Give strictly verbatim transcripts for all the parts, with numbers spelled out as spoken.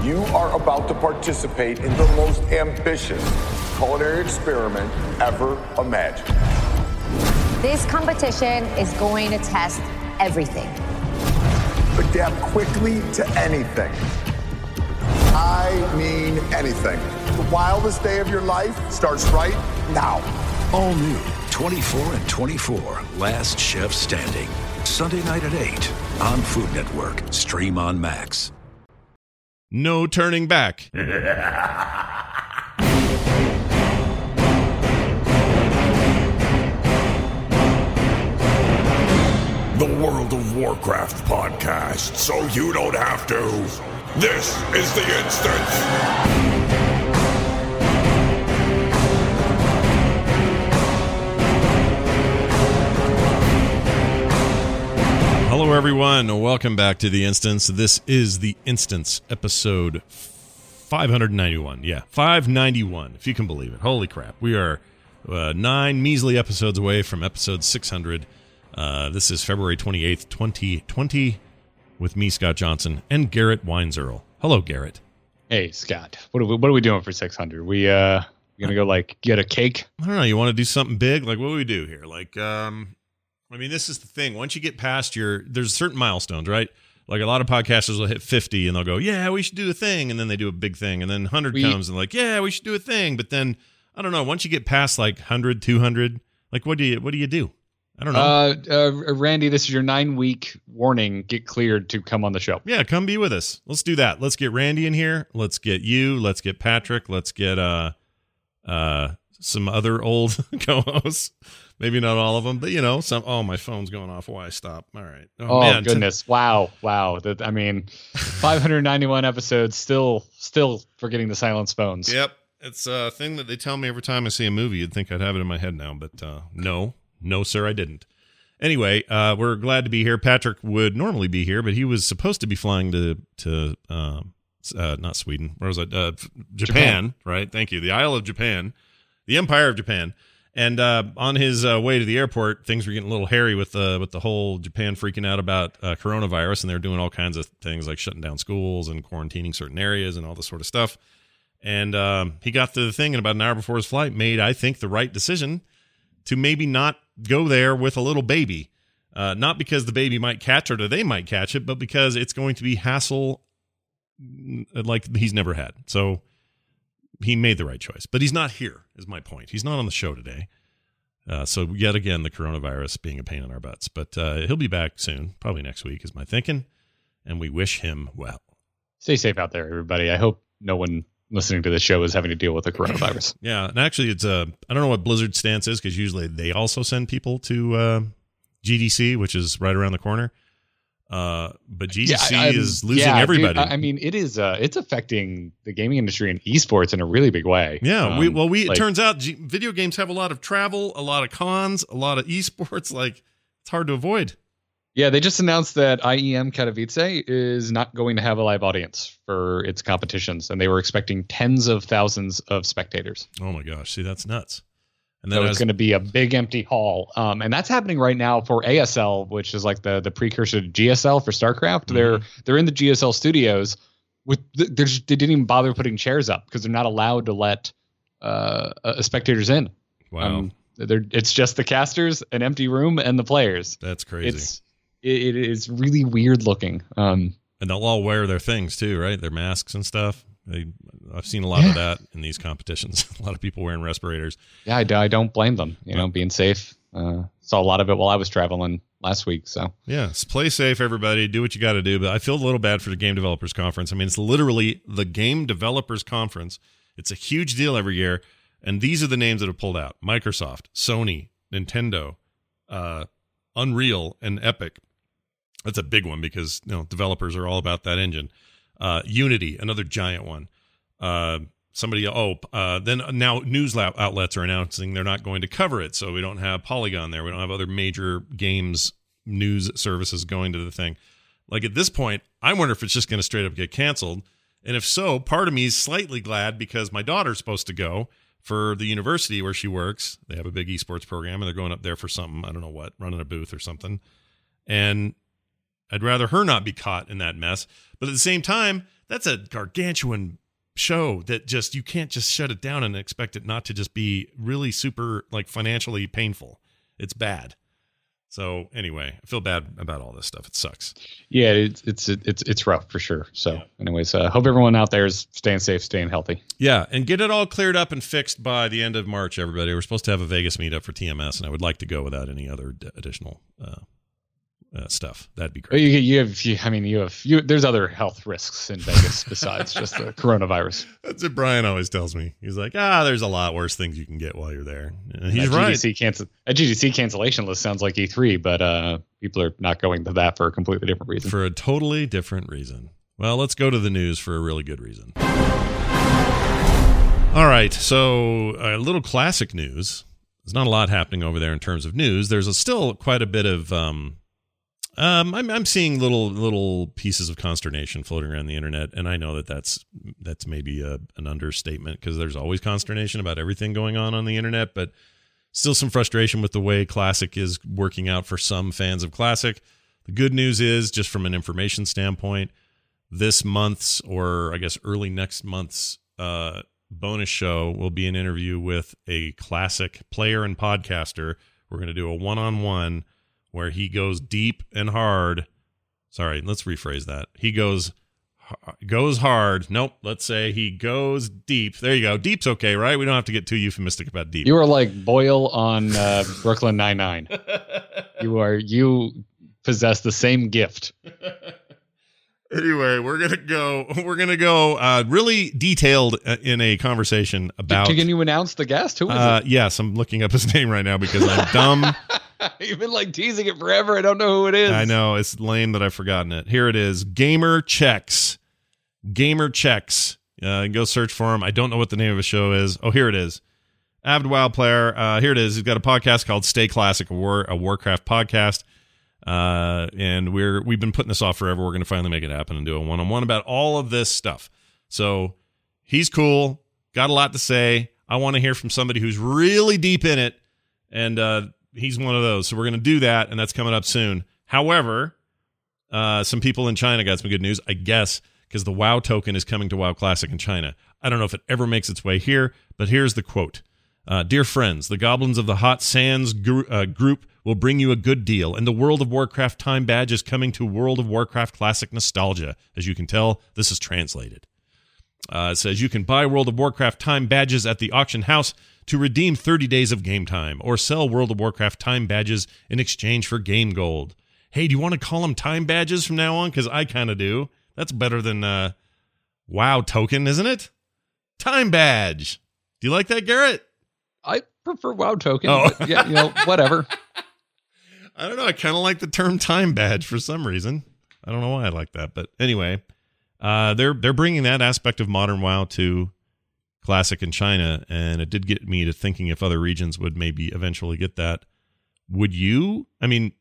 You are about to participate in the most ambitious culinary experiment ever imagined. This competition is going to test everything. Adapt quickly to anything. I mean anything. The wildest day of your life starts right now. All new, twenty-four and twenty-four, Last Chef Standing. Sunday night at eight on Food Network. Stream on Max. No turning back. The World of Warcraft podcast, so you don't have to. This is The Instance. Hello, everyone. Welcome back to The Instance. This is The Instance, episode five ninety-one. Yeah, five ninety-one, if you can believe it. Holy crap. We are uh, nine measly episodes away from episode six hundred. Uh, this is February twenty-eighth, twenty twenty, with me, Scott Johnson, and Garrett Weinzierl. Hello, Garrett. Hey, Scott. What are we, what are we doing for six hundred? We, uh, we gonna go, like, get a cake? I don't know. You want to do something big? Like, what do we do here? Like, um... I mean, this is the thing. Once you get past your, there's certain milestones, right? Like a lot of podcasters will hit fifty and they'll go, yeah, we should do a thing. And then they do a big thing. And then one hundred we, comes and like, yeah, we should do a thing. But then, I don't know, once you get past like one hundred, two hundred, like what do you, what do you do? I don't know. Uh, uh, Randy, this is your nine week warning. Get cleared to come on the show. Yeah, come be with us. Let's do that. Let's get Randy in here. Let's get you. Let's get Patrick. Let's get uh, uh, some other old co-hosts. Maybe not all of them, but, you know, some. Oh, my phone's going off. Why stop? All right. Oh, oh man. Goodness. Wow. Wow. That, I mean, five ninety-one episodes, still still forgetting to silence phones. Yep. It's a thing that they tell me every time I see a movie. You'd think I'd have it in my head now, but uh, no. No, sir, I didn't. Anyway, uh, we're glad to be here. Patrick would normally be here, but he was supposed to be flying to, to um, uh, not Sweden. Where was it? Uh, Japan, Japan, right? Thank you. The Isle of Japan. The Empire of Japan. And uh, on his uh, way to the airport, things were getting a little hairy with the with the whole Japan freaking out about uh, coronavirus, and they're doing all kinds of things like shutting down schools and quarantining certain areas and all this sort of stuff. And um, he got to the thing, and about an hour before his flight, made, I think, the right decision to maybe not go there with a little baby. Uh, not because the baby might catch it or they might catch it, but because it's going to be hassle like he's never had. So he made the right choice, but he's not here is my point. He's not on the show today. Uh, so yet again, the coronavirus being a pain in our butts, but uh, he'll be back soon, probably next week is my thinking. And we wish him well. Stay safe out there, everybody. I hope no one listening to this show is having to deal with the coronavirus. Yeah. And actually it's uh, I don't know what Blizzard's stance is, because usually they also send people to uh, G D C, which is right around the corner. Uh, but G D C yeah, is losing yeah, everybody. Dude, I mean, it is. Uh, it's affecting the gaming industry and esports in a really big way. Yeah. Um, we, well, we like, it turns out G- video games have a lot of travel, a lot of cons, a lot of esports. Like it's hard to avoid. Yeah, they just announced that I E M Katowice is not going to have a live audience for its competitions, and they were expecting tens of thousands of spectators. Oh my gosh! See, that's nuts. And then so it's going to be a big empty hall. Um, and that's happening right now for A S L, which is like the, the precursor to G S L for StarCraft. Mm-hmm. They're they're in the G S L studios. with the, They didn't even bother putting chairs up because they're not allowed to let uh, uh, spectators in. Wow. Um, they're, it's just the casters, an empty room, and the players. That's crazy. It's, it, it is really weird looking. Um, and they'll all wear their things too, right? Their masks and stuff. They, I've seen a lot yeah. of that in these competitions. A lot of people wearing respirators. Yeah, I, I don't blame them. You know, being safe. Uh, saw a lot of it while I was traveling last week. So yeah, play safe, everybody. Do what you got to do. But I feel a little bad for the Game Developers Conference. I mean, it's literally the Game Developers Conference. It's a huge deal every year, and these are the names that have pulled out: Microsoft, Sony, Nintendo, uh, Unreal, and Epic. That's a big one because you know developers are all about that engine. Uh, Unity, another giant one. Uh, somebody, oh, uh, then now news outlets are announcing they're not going to cover it, so we don't have Polygon there. We don't have other major games news services going to the thing. Like at this point, I wonder if it's just going to straight up get canceled. And if so, part of me is slightly glad because my daughter's supposed to go for the university where she works. They have a big esports program, and they're going up there for something. I don't know what, running a booth or something. And I'd rather her not be caught in that mess. But at the same time, that's a gargantuan show that just, you can't just shut it down and expect it not to just be really super like financially painful. It's bad. So anyway, I feel bad about all this stuff. It sucks. Yeah, it's it's it's it's rough for sure. So, yeah. anyways, uh, hope everyone out there is staying safe, staying healthy. Yeah, and get it all cleared up and fixed by the end of March, everybody. We're supposed to have a Vegas meetup for T M S, and I would like to go without any other d- additional uh, uh, stuff. That'd be great. You, you have, you, I mean, you have, you, there's other health risks in Vegas besides just the coronavirus. That's what Brian always tells me. He's like, ah, there's a lot worse things you can get while you're there. And he's a right. G D C cancel, a G D C cancellation list sounds like E three, but uh, people are not going to that for a completely different reason. For a totally different reason. Well, let's go to the news for a really good reason. All right, so a little classic news. There's not a lot happening over there in terms of news. There's a, still quite a bit of um, um, I'm I'm seeing little little pieces of consternation floating around the internet, and I know that that's that's maybe a, an understatement because there's always consternation about everything going on on the internet, but still some frustration with the way Classic is working out for some fans of Classic. The good news is, just from an information standpoint, this month's, or I guess early next month's uh, bonus show will be an interview with a Classic player and podcaster. We're going to do a one-on-one where he goes deep and hard. Sorry, let's rephrase that. He goes goes hard. Nope, let's say he goes deep. There you go. Deep's okay, right? We don't have to get too euphemistic about deep. You are like Boyle on uh, Brooklyn Nine-Nine. You are, you possess the same gift. Anyway, we're gonna go. We're gonna go uh, really detailed in a conversation about. Can you announce the guest? Who is uh, it? Yes, I'm looking up his name right now because I'm dumb. You've been like teasing it forever. I don't know who it is. I know, it's lame that I've forgotten it. Here it is. Gamer Checks. Gamer Checks. Uh, go search for him. I don't know what the name of his show is. Oh, here it is. Avid WoW player. Uh, here it is. He's got a podcast called Stay Classic, a War a Warcraft podcast. Uh, and we're we've been putting this off forever. We're going to finally make it happen and do a one-on-one about all of this stuff. So he's cool. Got a lot to say. I want to hear from somebody who's really deep in it, and uh, he's one of those. So we're going to do that, and that's coming up soon. However, uh, some people in China got some good news, I guess, because the WoW token is coming to WoW Classic in China. I don't know if it ever makes its way here, but here's the quote. Uh, Dear friends, the Goblins of the Hot Sands gr- uh, group will bring you a good deal, and the World of Warcraft time badge is coming to World of Warcraft Classic Nostalgia. As you can tell, this is translated. Uh, it says you can buy World of Warcraft time badges at the auction house to redeem thirty days of game time, or sell World of Warcraft time badges in exchange for game gold. Hey, do you want to call them time badges from now on? Because I kind of do. That's better than uh, WoW token, isn't it? Time badge. Do you like that, Garrett? I prefer WoW token. Oh. But yeah, you know, whatever. I don't know. I kind of like the term time badge for some reason. I don't know why I like that, but anyway, uh, they're they're bringing that aspect of modern WoW to Classic in China, and it did get me to thinking if other regions would maybe eventually get that. Would you? I mean,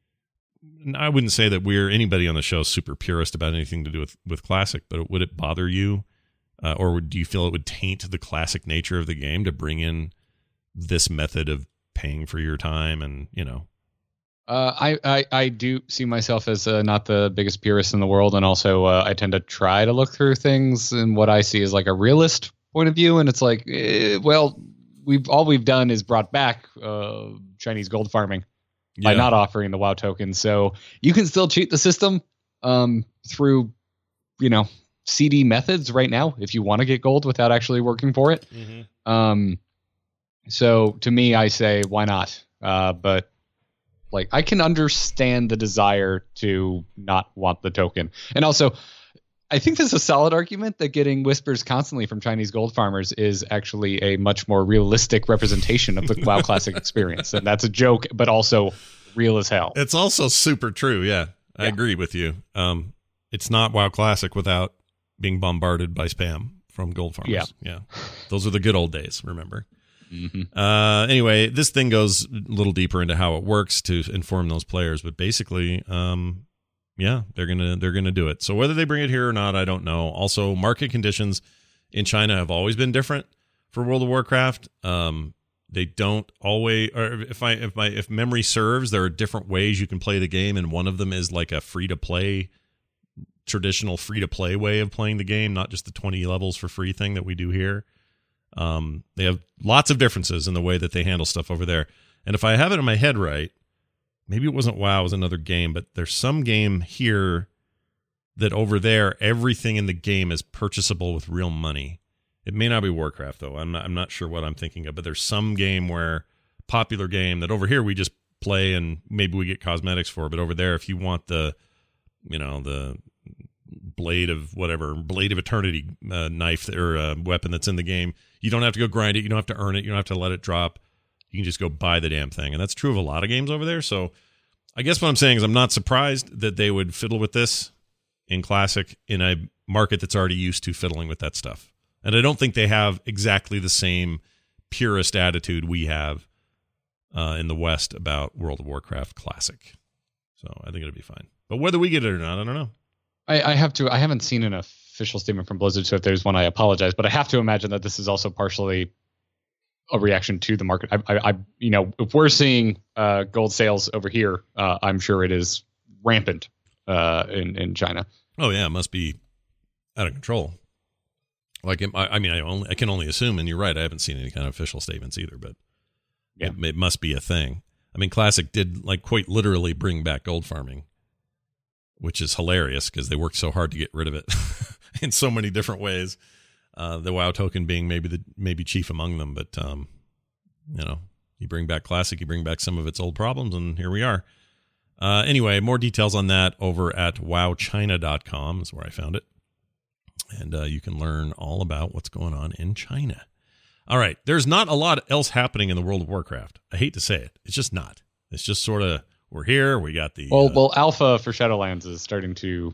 I wouldn't say that we're anybody on the show super purist about anything to do with with Classic, but would it bother you, uh, or would, do you feel it would taint the classic nature of the game to bring in this method of paying for your time? And you know, uh, I, I I do see myself as uh, not the biggest purist in the world, and also uh, I tend to try to look through things and what I see is like a realist point of view, and it's like, eh, well, we've all we've done is brought back uh, Chinese gold farming by yeah. not offering the WoW token, so you can still cheat the system um, through, you know, C D methods right now if you want to get gold without actually working for it. Mm-hmm. Um, So to me, I say, why not? Uh, but like, I can understand the desire to not want the token. And also, I think there's a solid argument that getting whispers constantly from Chinese gold farmers is actually a much more realistic representation of the WoW Classic experience. And that's a joke, but also real as hell. It's also super true. Yeah, I Yeah. agree agree with you. Um, it's not WoW Classic without being bombarded by spam from gold farmers. Yeah. Yeah. Those are the good old days, remember? Mm-hmm. Uh, anyway, this thing goes a little deeper into how it works to inform those players, but basically, um, yeah, they're gonna they're gonna do it. So whether they bring it here or not, I don't know. Also, market conditions in China have always been different for World of Warcraft. Um, They don't always, or if I if my if memory serves, there are different ways you can play the game, and one of them is like a free to play, traditional free to play way of playing the game, not just the twenty levels for free thing that we do here. Um, they have lots of differences in the way that they handle stuff over there. And if I have it in my head right, maybe it wasn't WoW, it was another game, but there's some game here that over there, everything in the game is purchasable with real money. It may not be Warcraft, though. I'm not, I'm not sure what I'm thinking of, but there's some game where, popular game, that over here we just play and maybe we get cosmetics for, but over there, if you want the, you know, the blade of whatever, blade of eternity uh, knife or uh, weapon that's in the game, you don't have to go grind it. You don't have to earn it. You don't have to let it drop. You can just go buy the damn thing. And that's true of a lot of games over there. So I guess what I'm saying is I'm not surprised that they would fiddle with this in Classic in a market that's already used to fiddling with that stuff. And I don't think they have exactly the same purist attitude we have uh, in the West about World of Warcraft Classic. So I think it'll be fine. But whether we get it or not, I don't know. I, I have to. I haven't seen an official statement from Blizzard, so if there's one, I apologize. But I have to imagine that this is also partially a reaction to the market. I, I, I you know, if we're seeing uh, gold sales over here, uh, I'm sure it is rampant uh, in in China. Oh yeah, it must be out of control. Like, I, I mean, I only I can only assume, and you're right. I haven't seen any kind of official statements either, but yeah, it, it must be a thing. I mean, Classic did like quite literally bring back gold farming, which is hilarious because they worked so hard to get rid of it in so many different ways. Uh, the WoW token being maybe the maybe chief among them, but um, you know, you bring back Classic, you bring back some of its old problems, and here we are. Uh, anyway, more details on that over at wow china dot com is where I found it. And uh, you can learn all about what's going on in China. All right. There's not a lot else happening in the World of Warcraft. I hate to say it. It's just not. It's just sort of, we're here. We got the... Well, uh, well, Alpha for Shadowlands is starting to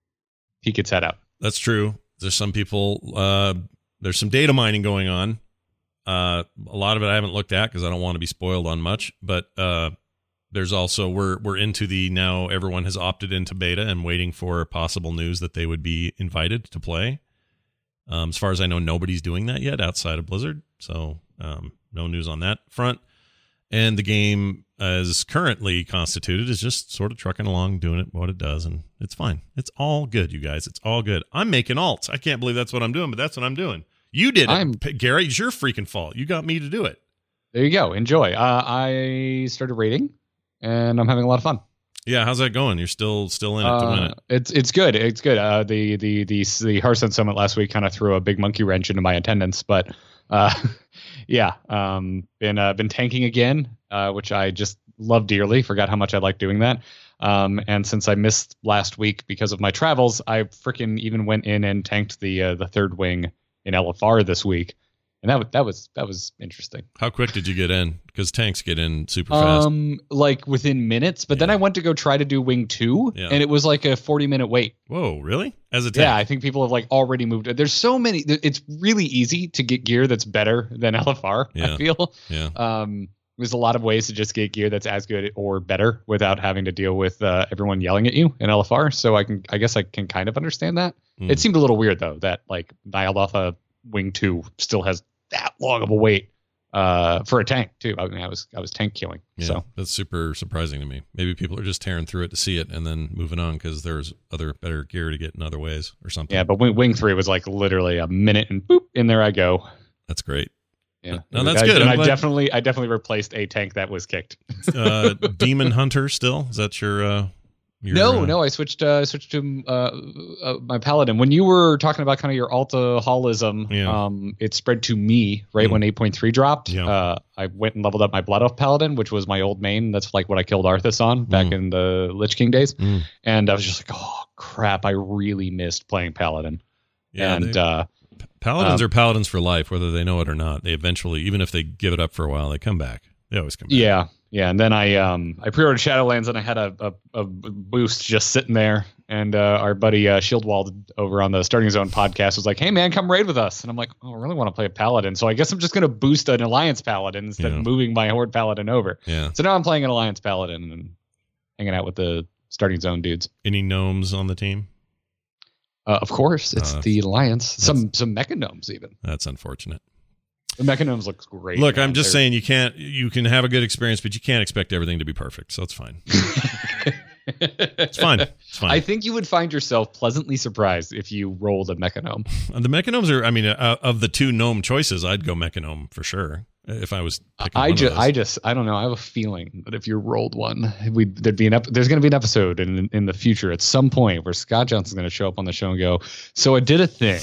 peek its head out. That's true. There's some people... Uh, there's some data mining going on. Uh, a lot of it I haven't looked at because I don't want to be spoiled on much. But uh, there's also... We're, we're into the... Now everyone has opted into beta and waiting for possible news that they would be invited to play. Um, as far as I know, nobody's doing that yet outside of Blizzard. So um, no news on that front. And the game, as currently constituted, is just sort of trucking along, doing it what it does. And it's fine. It's all good, you guys. It's all good. I'm making alts. I can't believe that's what I'm doing, but that's what I'm doing. You did I'm, it, Gary. It's your freaking fault. You got me to do it. There you go. Enjoy. Uh, I started raiding, and I'm having a lot of fun. Yeah, how's that going? You're still still in it uh, to win it. It's it's good. It's good. Uh, the the the the Hearthstone Summit last week kind of threw a big monkey wrench into my attendance, but uh, yeah, um, been uh, been tanking again, uh, which I just love dearly. Forgot how much I like doing that. Um, and since I missed last week because of my travels, I freaking even went in and tanked the uh, the third wing in L F R this week. And that, that was that was interesting. How quick did you get in? Because tanks get in super fast. Um, like within minutes. But yeah. Then I went to go try to do Wing Two, yeah. and it was like a forty minute wait. Whoa, really? As a tank? Yeah, I think people have like already moved. There's so many. It's really easy to get gear that's better than L F R. Yeah. I feel. Yeah. Um, there's a lot of ways to just get gear that's as good or better without having to deal with uh, everyone yelling at you in L F R. So I can, I guess, I can kind of understand that. Mm. It seemed a little weird though that like Nihil Alpha Wing Two still has that long of a wait uh, for a tank too. I mean, I was I was tank killing. Yeah, so that's super surprising to me. Maybe people are just tearing through it to see it and then moving on because there's other better gear to get in other ways or something. Yeah, but Wing, Wing Three was like literally a minute and boop, in there I go. That's great. Yeah, no, that's I, good. And I'm I glad. definitely I definitely replaced a tank that was kicked. uh, Demon Hunter still? Is that your? Uh, your no, uh, no. I switched. Uh, switched to uh, uh, my Paladin. When you were talking about kind of your alcoholism, yeah. um, it spread to me right mm. when eight point three dropped. Yeah. Uh, I went and leveled up my Blood Elf Paladin, which was my old main. That's like what I killed Arthas on back mm. in the Lich King days. Mm. And I was just like, oh crap! I really missed playing Paladin. Yeah, and they, uh, Paladins um, are Paladins for life, whether they know it or not. They eventually, even if they give it up for a while, they come back. They always come back. Yeah. Yeah, and then I um I pre-ordered Shadowlands and I had a, a, a boost just sitting there, and uh, our buddy uh, Shieldwald over on the Starting Zone podcast was like, "Hey man, come raid with us," and I'm like, "Oh, I really want to play a Paladin, so I guess I'm just gonna boost an Alliance Paladin instead yeah. of moving my Horde Paladin over." Yeah. So now I'm playing an Alliance Paladin and hanging out with the Starting Zone dudes. Any gnomes on the team? Uh, of course, it's uh, the Alliance. Some some mecha gnomes even. That's unfortunate. The Mechanomes looks great. Look, man. I'm just They're- saying you can't. You can have a good experience, but you can't expect everything to be perfect. So it's fine. It's fine. It's fine. I think you would find yourself pleasantly surprised if you rolled a Mechanome. And the Mechanomes are. I mean, uh, of the two gnome choices, I'd go Mechanome for sure if I was picking I one just, of those. I just, I don't know. I have a feeling that if you rolled one, we there'd be an ep- there's going to be an episode in in the future at some point where Scott Johnson's going to show up on the show and go, "So I did a thing."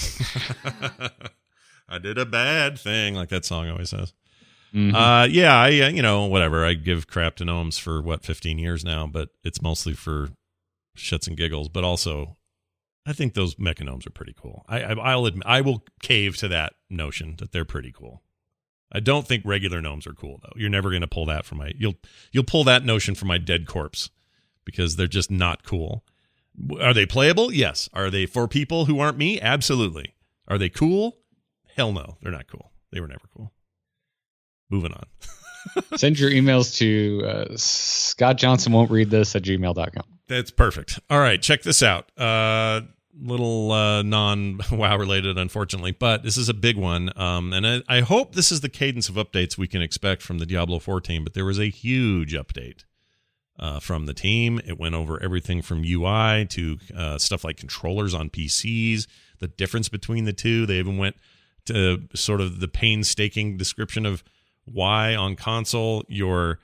I did a bad thing, like that song always says. Mhm. Uh, yeah, I, uh, you know, whatever. I give crap to gnomes for what fifteen years now, but it's mostly for shits and giggles. But also, I think those Mechanomes are pretty cool. I, I, I'll admit, I will cave to that notion that they're pretty cool. I don't think regular gnomes are cool though. You're never going to pull that from my. You'll you'll pull that notion from my dead corpse because they're just not cool. Are they playable? Yes. Are they for people who aren't me? Absolutely. Are they cool? Hell no, they're not cool. They were never cool. Moving on. Send your emails to uh, Scott Johnson won't read this at gmail dot com. That's perfect. All right, check this out. Uh, little uh, non-WoW related, unfortunately, but this is a big one. Um, and I, I hope this is the cadence of updates we can expect from the Diablo four team, but there was a huge update uh, from the team. It went over everything from U I to uh, stuff like controllers on P Cs, the difference between the two. They even went to sort of the painstaking description of why on console your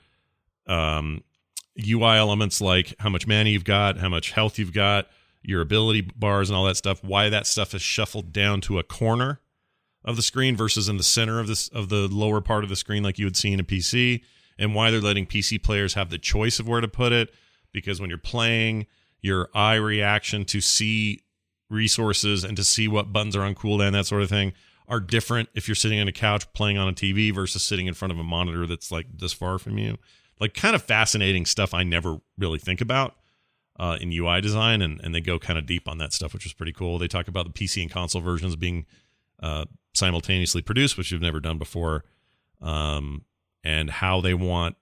um, U I elements like how much mana you've got, how much health you've got, your ability bars and all that stuff, why that stuff is shuffled down to a corner of the screen versus in the center of this of the lower part of the screen like you would see in a P C, and why they're letting P C players have the choice of where to put it, because when you're playing, your eye reaction to see resources and to see what buttons are on cooldown, that sort of thing, are different if you're sitting on a couch playing on a T V versus sitting in front of a monitor that's like this far from you. Like kind of fascinating stuff I never really think about uh, in U I design, and, and they go kind of deep on that stuff, which is pretty cool. They talk about the P C and console versions being uh, simultaneously produced, which you've never done before, um, and how they want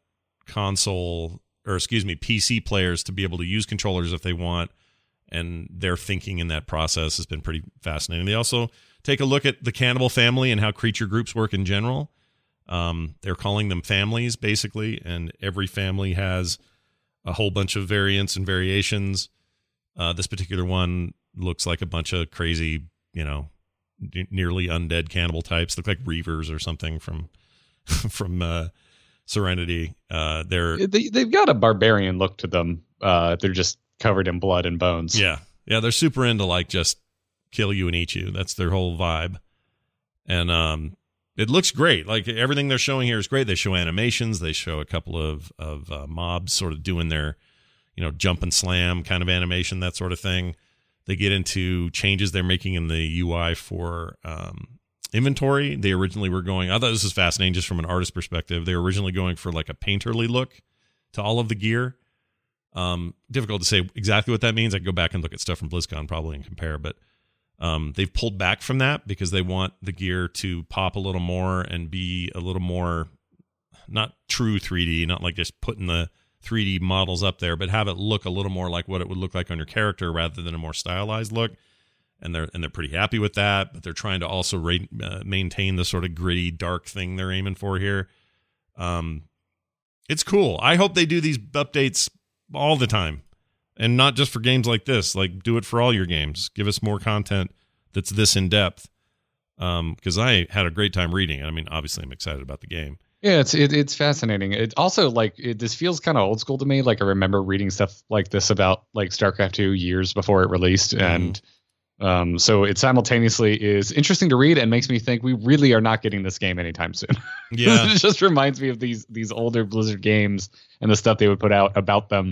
console, or excuse me, P C players to be able to use controllers if they want, and their thinking in that process has been pretty fascinating. They also take a look at the cannibal family and how creature groups work in general. Um, they're calling them families, basically, and every family has a whole bunch of variants and variations. Uh, this particular one looks like a bunch of crazy, you know, n- nearly undead cannibal types. Look like Reavers or something from from uh, Serenity. Uh, they're They, they've got a barbarian look to them. Uh, they're just covered in blood and bones. yeah, yeah, they're super into like just kill you and eat you. That's their whole vibe. And um, it looks great. Like everything they're showing here is great. They show animations. They show a couple of of uh, mobs sort of doing their, you know, jump and slam kind of animation, that sort of thing. They get into changes they're making in the U I for um, inventory. They originally were going, I thought this was fascinating just from an artist perspective. They were originally going for like a painterly look to all of the gear. Um, difficult to say exactly what that means. I can go back and look at stuff from BlizzCon probably and compare, but um, they've pulled back from that because they want the gear to pop a little more and be a little more, not true three D, not like just putting the three D models up there, but have it look a little more like what it would look like on your character rather than a more stylized look. And they're and they're pretty happy with that, but they're trying to also ra- uh, maintain the sort of gritty, dark thing they're aiming for here. Um, it's cool. I hope they do these updates all the time, and not just for games like this. Like, do it for all your games. Give us more content that's this in depth. Um, because I had a great time reading it. I mean, obviously, I'm excited about the game. Yeah, it's it, it's fascinating. It also like it, this feels kind of old school to me. Like I remember reading stuff like this about like StarCraft two years before it released, Mm-hmm. and um, so it simultaneously is interesting to read and makes me think we really are not getting this game anytime soon. Yeah. It just reminds me of these these older Blizzard games and the stuff they would put out about them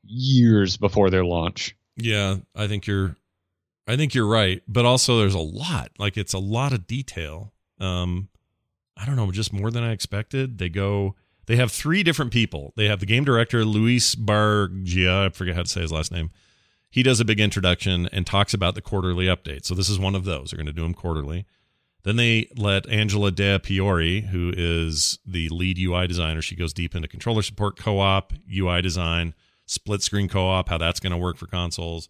years before their launch. Yeah, I think you're, I think you're right. But also, there's a lot. Like, it's a lot of detail. Um, I don't know, just more than I expected. They go, they have three different people. They have the game director, Luis Bargia. I forget how to say his last name. He does a big introduction and talks about the quarterly update. So this is one of those. They're going to do them quarterly. Then they let Angela De Piori, who is the lead U I designer, she goes deep into controller support, co-op, U I design, split screen co-op, how that's going to work for consoles.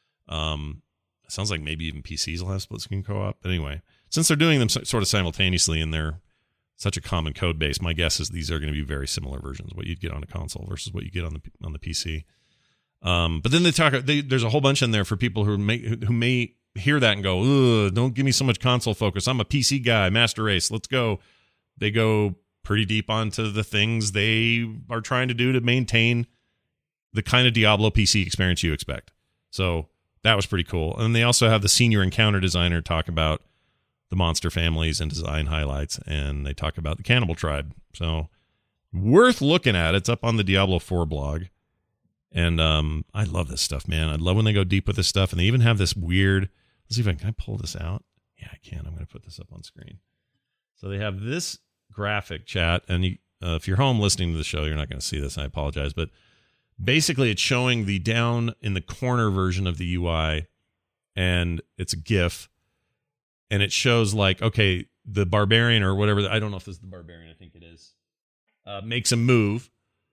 Um, it sounds like maybe even P Cs will have split screen co-op. But anyway, since they're doing them sort of simultaneously in their such a common code base. My guess is these are going to be very similar versions, what you'd get on a console versus what you get on the on the P C. Um, but then they talk. They, there's a whole bunch in there for people who may who may hear that and go, "Ugh, don't give me so much console focus. I'm a P C guy. Master Race, let's go." They go pretty deep onto the things they are trying to do to maintain the kind of Diablo P C experience you expect. So that was pretty cool. And they also have the senior encounter designer talk about the monster families and design highlights, and they talk about the cannibal tribe. So worth looking at. It's up on the Diablo four blog. And um, I love this stuff, man. I love when they go deep with this stuff. And they even have this weird, let's see if I can, can I pull this out? Yeah, I can. I'm going to put this up on screen. So they have this graphic, chat, and you, uh, if you're home listening to the show, you're not going to see this. I apologize. But basically, it's showing the down in the corner version of the U I, and it's a GIF. And it shows like, okay, the barbarian or whatever, I don't know if this is the barbarian, I think it is, uh, makes a move.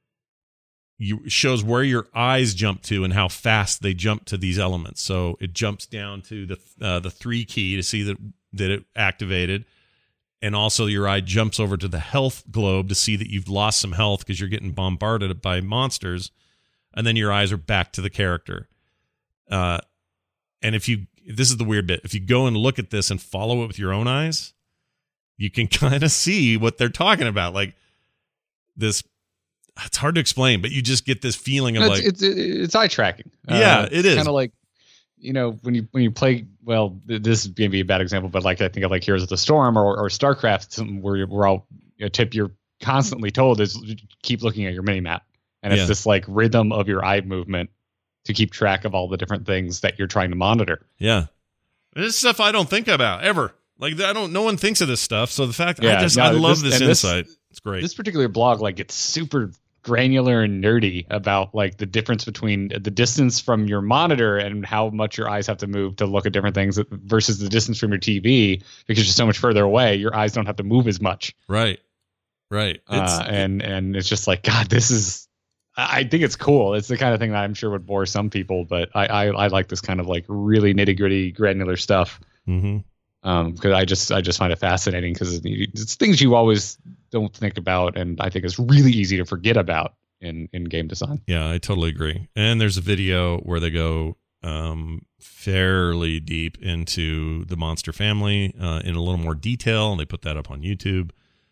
You shows where your eyes jump to and how fast they jump to these elements. So it jumps down to the uh, the three key to see that that it activated, and also your eye jumps over to the health globe to see that you've lost some health because you're getting bombarded by monsters, and then your eyes are back to the character. Uh, and if you this is the weird bit, if you go and look at this and follow it with your own eyes, you can kind of see what they're talking about, like this. It's hard to explain, but you just get this feeling of it's, like it's it's, it's eye tracking. Yeah, uh, it is kind of like, you know, when you when you play. Well, this is going to be a bad example, but like I think of like Heroes of the Storm or, or StarCraft, something where we're all a tip you're constantly told is keep looking at your mini map, and it's Yeah. this like rhythm of your eye movement to keep track of all the different things that you're trying to monitor. Yeah, this stuff I don't think about ever. Like I don't. No one thinks of this stuff. So the fact Yeah, I just no, I love this- this, and this- insight. It's great. This particular blog like gets super granular and nerdy about like the difference between the distance from your monitor and how much your eyes have to move to look at different things versus the distance from your T V, because you're so much further away, your eyes don't have to move as much. right, right. It's, Uh, and and it's just like, God, this is. I I think it's cool. It's the kind of thing that I'm sure would bore some people, but I I, I like this kind of like really nitty gritty granular stuff. mm-hmm. Um, because I just I just find it fascinating because it's things you always don't think about, and I think it's really easy to forget about in in game design. Yeah, I totally agree. And there's a video where they go um, fairly deep into the monster family uh, in a little more detail, and they put that up on YouTube.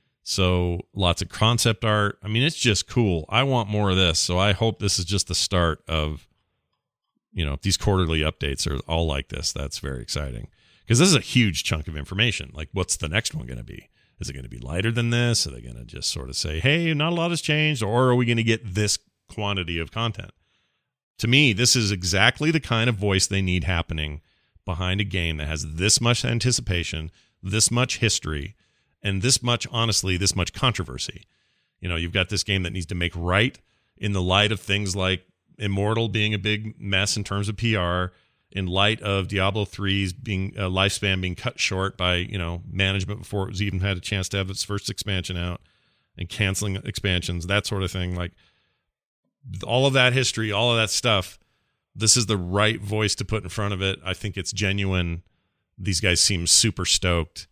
So lots of concept art. I mean, it's just cool. I want more of this. So I hope this is just the start of, you know, these quarterly updates are all like this. That's very exciting. Because this is a huge chunk of information. Like, what's the next one going to be? Is it going to be lighter than this? Are they going to just sort of say, hey, not a lot has changed? Or are we going to get this quantity of content? To me, this is exactly the kind of voice they need happening behind a game that has this much anticipation, this much history, and this much, honestly, this much controversy. You know, you've got this game that needs to make right in the light of things like Immortal being a big mess in terms of P R, in light of Diablo three's being uh, lifespan being cut short by, you know, management before it was even had a chance to have its first expansion out, and canceling expansions, that sort of thing. Like all of that history, all of that stuff, this is the right voice to put in front of it. I think it's genuine. These guys seem super stoked.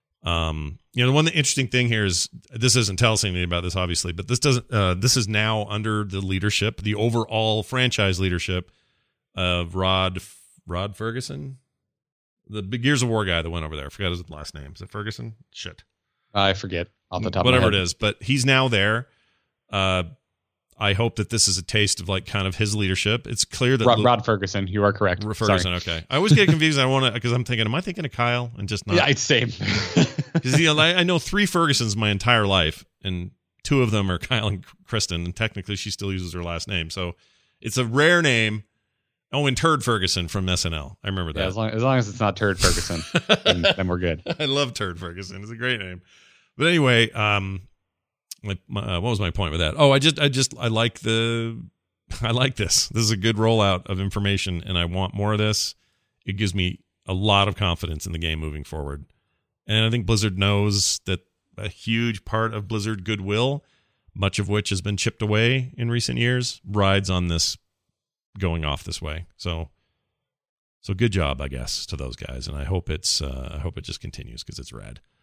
Um, you know, the one the interesting thing here is this doesn't tell us anything about this, obviously, but this doesn't. Uh, this is now under the leadership, the overall franchise leadership of Rod. Rod Ferguson, the big Gears of War guy that went over there. I forgot his last name. Is it Ferguson? Shit. I forget off the top Whatever of my it head. is, but he's now there. Uh, I hope that this is a taste of like kind of his leadership. It's clear that Rod, Lu- Rod Ferguson, you are correct. Ferguson. Sorry. Okay, I always get confused. I want to because I'm thinking, am I thinking of Kyle and just not? Yeah, it's same. Because you know, I, I know three Fergusons my entire life, and two of them are Kyle and Kristen, and technically she still uses her last name, so it's a rare name. Oh, and Turd Ferguson from S N L. I remember that. Yeah, as long, as long as it's not Turd Ferguson, then, then we're good. I love Turd Ferguson. It's a great name. But anyway, um, my, my, uh, what was my point with that? Oh, I just, I just, I like the, I like this. This is a good rollout of information, and I want more of this. It gives me a lot of confidence in the game moving forward. And I think Blizzard knows that a huge part of Blizzard goodwill, much of which has been chipped away in recent years, rides on this going off this way. So, so good job, I guess, to those guys, and I hope it's, uh, I hope it just continues because it's rad.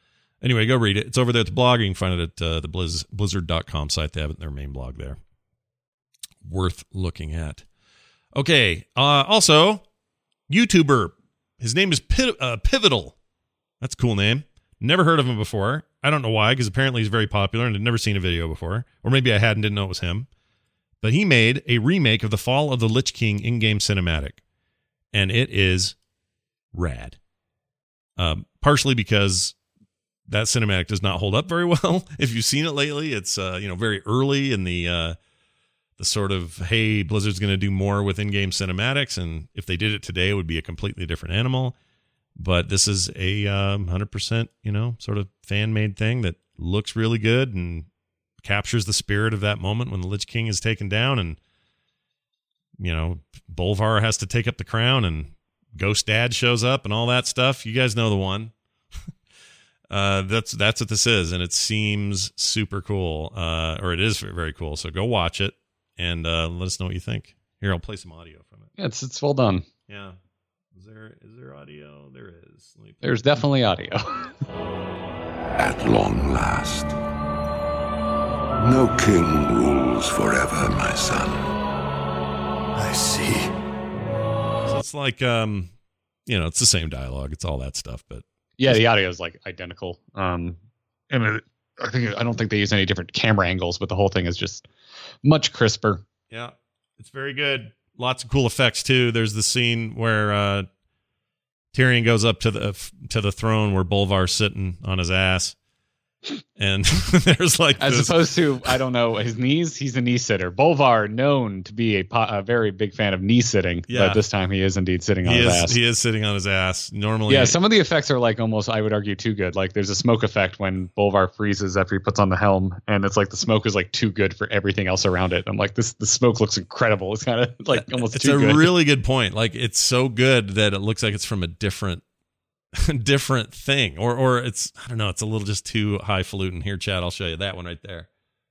Anyway, go read it. It's over there at the blog. You can find it at uh, the blizz, blizzard dot com site. They have it in their main blog there. Worth looking at. Okay. Uh, also, YouTuber. His name is P- uh, Pivotal. That's a cool name. Never heard of him before. I don't know why, because apparently he's very popular and I'd never seen a video before. Or maybe I hadn't, didn't know it was him. But he made a remake of the Fall of the Lich King in-game cinematic. And it is rad. Um, partially because that cinematic does not hold up very well. If you've seen it lately, it's uh, you know very early in the uh, the sort of, hey, Blizzard's going to do more with in-game cinematics. And if they did it today, it would be a completely different animal. But this is a um, one hundred percent, you know, sort of fan-made thing that looks really good and captures the spirit of that moment when the Lich King is taken down and, you know, Bolvar has to take up the crown and Ghost Dad shows up and all that stuff. You guys know the one. uh, that's that's what this is, and it seems super cool, uh, or it is very cool. So go watch it and uh, let us know what you think. Here, I'll play some audio from it. Yeah, it's it's well done. Yeah. Is there is there audio? There is. There's definitely audio. At long last. No king rules forever, my son. I see. So it's like, um, you know, it's the same dialogue. It's all that stuff, but yeah, the audio is like identical. Um, and it, I think I don't think they use any different camera angles, but the whole thing is just much crisper. Yeah, it's very good. Lots of cool effects too. There's the scene where uh, Tyrion goes up to the to the throne where Bolvar's sitting on his ass. And there's like as this, opposed to, I don't know, his knees. He's a knee sitter. Bolvar, known to be a, po- a very big fan of knee sitting, yeah. but this time he is indeed sitting on he his is, ass. He is sitting on his ass. Normally, yeah. Some of the effects are like almost, I would argue, too good. Like there's a smoke effect when Bolvar freezes after he puts on the helm, and it's like the smoke is like too good for everything else around it. I'm like, this the smoke looks incredible. It's kind of like almost. It's too a good. really good point. Like it's so good that it looks like it's from a different. different thing, or or it's I don't know, it's a little just too highfalutin. Here, Chad, I'll show you that one right there.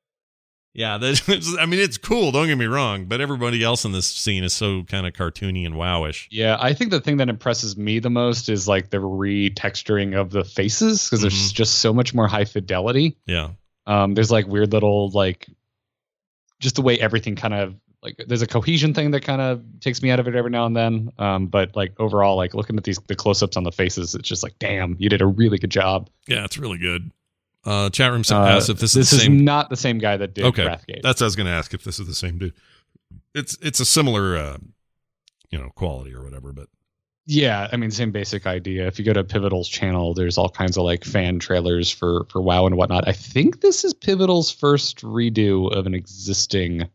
Yeah, that, I mean it's cool, don't get me wrong, but everybody else in this scene is so kind of cartoony and wowish. Yeah, I think the thing that impresses me the most is like the retexturing of the faces, because there's Mm-hmm. just so much more high fidelity. Yeah, um there's like weird little like just the way everything kind of like there's a cohesion thing that kind of takes me out of it every now and then. Um, but like overall, like looking at these the close-ups on the faces, it's just like, damn, you did a really good job. Yeah, it's really good. Uh, chat room Uh, asks if this, this is the same. is not the same guy that did Okay, Wrathgate. that's what I was going to ask, if this is the same dude. It's it's a similar, uh, you know, quality or whatever, but Yeah, I mean, same basic idea. If you go to Pivotal's channel, there's all kinds of like fan trailers for for WoW and whatnot. I think this is Pivotal's first redo of an existing.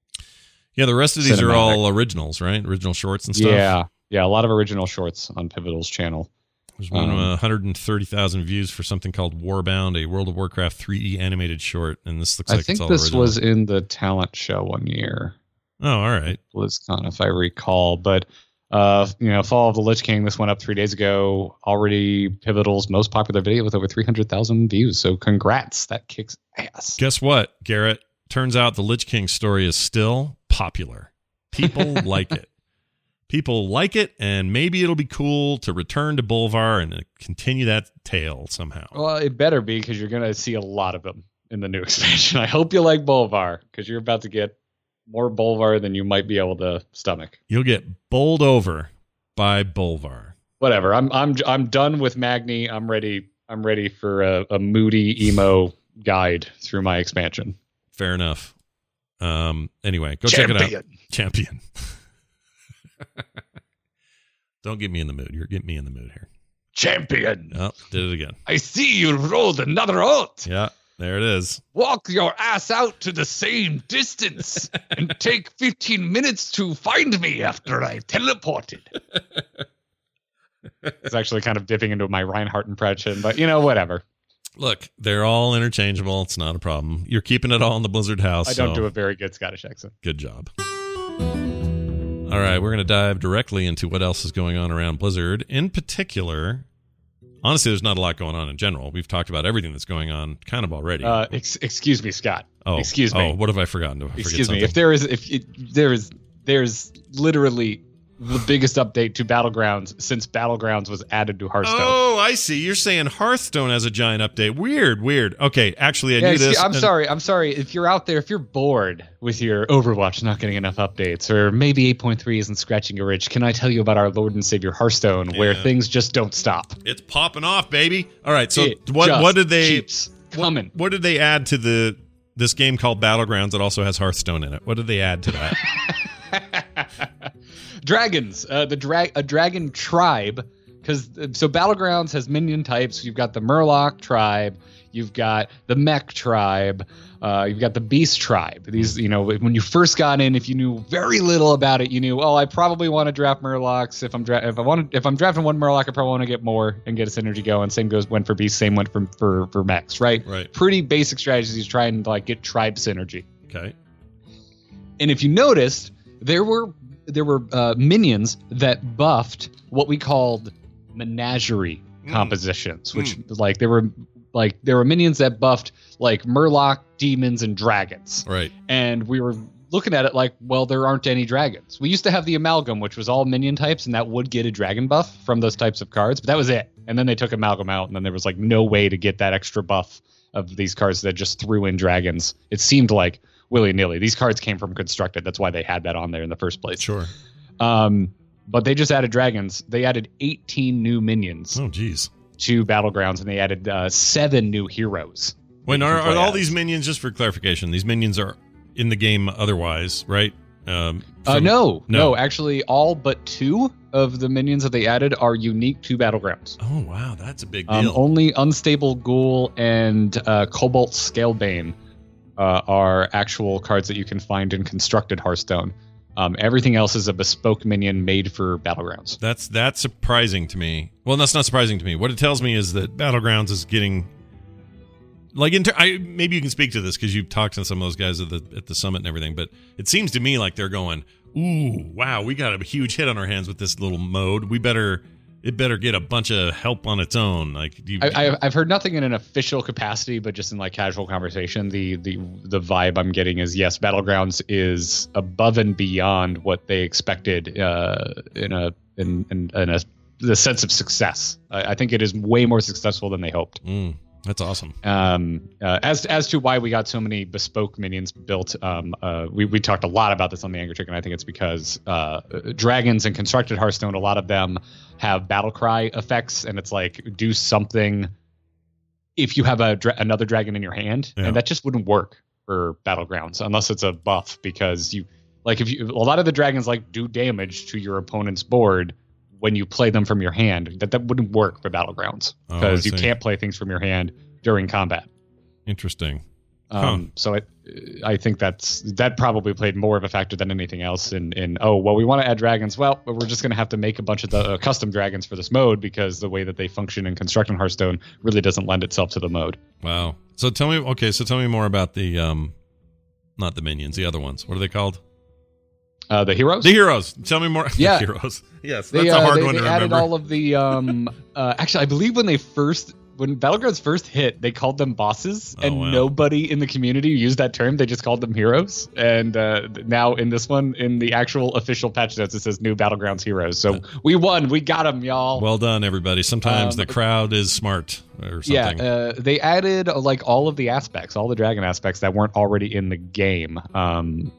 yeah, the rest of these Cinematic. are all originals, right? Original shorts and stuff. Yeah, yeah, a lot of original shorts on Pivotal's channel. There's one Um, uh, one hundred thirty thousand views for something called Warbound, a World of Warcraft three D animated short, and this looks I like think it's all this original. was in the talent show one year, Oh, all right. BlizzCon, if I recall. But uh, you know, Fall of the Lich King. This went up three days ago. Already Pivotal's most popular video with over three hundred thousand views. So congrats, that kicks ass. Guess what, Garrett? Turns out the Lich King story is still popular. People like it. People like it, and maybe it'll be cool to return to Bolvar and continue that tale somehow. Well, it better be, because you're going to see a lot of them in the new expansion. I hope you like Bolvar, because you're about to get more Bolvar than you might be able to stomach. You'll get bowled over by Bolvar. Whatever. I'm I'm I'm done with Magni. I'm ready. I'm ready for a, a moody emo guide through my expansion. Fair enough. Um. Anyway, go check it out. Champion. Don't get me in the mood. You're getting me in the mood here. Champion. Oh, did it again. I see you rolled another ult. Yeah, there it is. Walk your ass out to the same distance and take fifteen minutes to find me after I teleported. It's actually kind of dipping into my Reinhardt impression, but you know, whatever. Look, they're all interchangeable. It's not a problem. You're keeping it all in the Blizzard house. I don't so do a very good Scottish accent. Good job. All right, we're going to dive directly into what else is going on around Blizzard. In particular, honestly, there's not a lot going on in general. We've talked about everything that's going on kind of already. Uh, ex- excuse me, Scott. oh, excuse me. Oh, what have I forgotten? Do I forget Excuse something? me. If there is, if it, there is, there's literally the biggest update to Battlegrounds since Battlegrounds was added to Hearthstone. Oh, I see. You're saying Hearthstone has a giant update. Weird, weird. Okay, actually, I yeah, knew see, this. I'm and- sorry. I'm sorry. If you're out there, if you're bored with your Overwatch not getting enough updates, or maybe eight point three isn't scratching your itch, can I tell you about our Lord and Savior Hearthstone, where Yeah. things just don't stop? It's popping off, baby. All right, so It what just what did they keeps coming? what did they add to the this game called Battlegrounds that also has Hearthstone in it? What did they add to that? Dragons, uh, the drag a dragon tribe, because so Battlegrounds has minion types. You've got the Murloc tribe, you've got the Mech tribe, uh, you've got the Beast tribe. These, you know, when you first got in, if you knew very little about it, you knew, oh, I probably want to draft Murlocs. If I'm dra- if I want if I'm drafting one Murloc, I probably want to get more and get a synergy going. Same goes went for Beast, same went for for for Mechs, right? Right. Pretty basic strategies trying to like get tribe synergy. Okay. And if you noticed, there were there were uh, minions that buffed what we called menagerie Mm. compositions, which like there were like there were minions that buffed like Murloc, demons, and dragons. Right. And we were looking at it like, well, there aren't any dragons. We used to have the Amalgam, which was all minion types, and that would get a dragon buff from those types of cards, but that was it. And then they took Amalgam out, and then there was like no way to get that extra buff of these cards that just threw in dragons. It seemed like willy-nilly. These cards came from Constructed. That's why they had that on there in the first place. Sure. Um, but they just added dragons. They added eighteen new minions Oh, geez. to Battlegrounds, and they added uh, seven new heroes. Wait, that you are, can are play all as. these minions, just for clarification, these minions are in the game otherwise, right? Um, Uh, from- no, no. no, actually, all but two of the minions that they added are unique to Battlegrounds. Oh, wow. That's a big deal. Um, only Unstable Ghoul and uh, Cobalt Scalebane uh, are actual cards that you can find in Constructed Hearthstone. Um, everything else is a bespoke minion made for Battlegrounds. That's that's surprising to me. Well, that's not surprising to me. What it tells me is that Battlegrounds is getting like inter- I maybe you can speak to this because you've talked to some of those guys at the at the summit and everything. But it seems to me like they're going, "Ooh, wow, we got a huge hit on our hands with this little mode. We better it better get a bunch of help on its own." Like, do you, I, I, I've heard nothing in an official capacity, but just in like casual conversation, the the the vibe I'm getting is yes, Battlegrounds is above and beyond what they expected uh, in a in, in, in a the sense of success. I, I think it is way more successful than they hoped. Mm, that's awesome. Um, uh, as as to why we got so many bespoke minions built, um, uh, we we talked a lot about this on the Angry Chicken. I think it's because uh, dragons and Constructed Hearthstone, a lot of them have battle cry effects, and it's like do something if you have a dra- another dragon in your hand, Yeah. and that just wouldn't work for Battlegrounds unless it's a buff, because you like if you a lot of the dragons like do damage to your opponent's board when you play them from your hand. That that wouldn't work for Battlegrounds Oh, I because you see. can't play things from your hand during combat. Interesting. Um, So it, I think that's that probably played more of a factor than anything else. In in oh well, we want to add dragons. Well, we're just going to have to make a bunch of the uh, custom dragons for this mode because the way that they function in Constructed Hearthstone really doesn't lend itself to the mode. Wow. So tell me, okay, so tell me more about the um, not the minions, the other ones. What are they called? Uh, the heroes. The heroes. Tell me more. Yeah. The heroes. Yes, They, that's a uh, hard they, one they to added remember. all of the um uh actually I believe when they first when Battlegrounds first hit, they called them bosses, Oh, and wow. nobody in the community used that term. They just called them heroes. And uh, now in this one, in the actual official patch notes, it says new Battlegrounds heroes. So we won. We got them, y'all. Well done, everybody. Sometimes Um, the crowd is smart or something. yeah, uh, they added uh, like all of the aspects, all the dragon aspects that weren't already in the game. Um,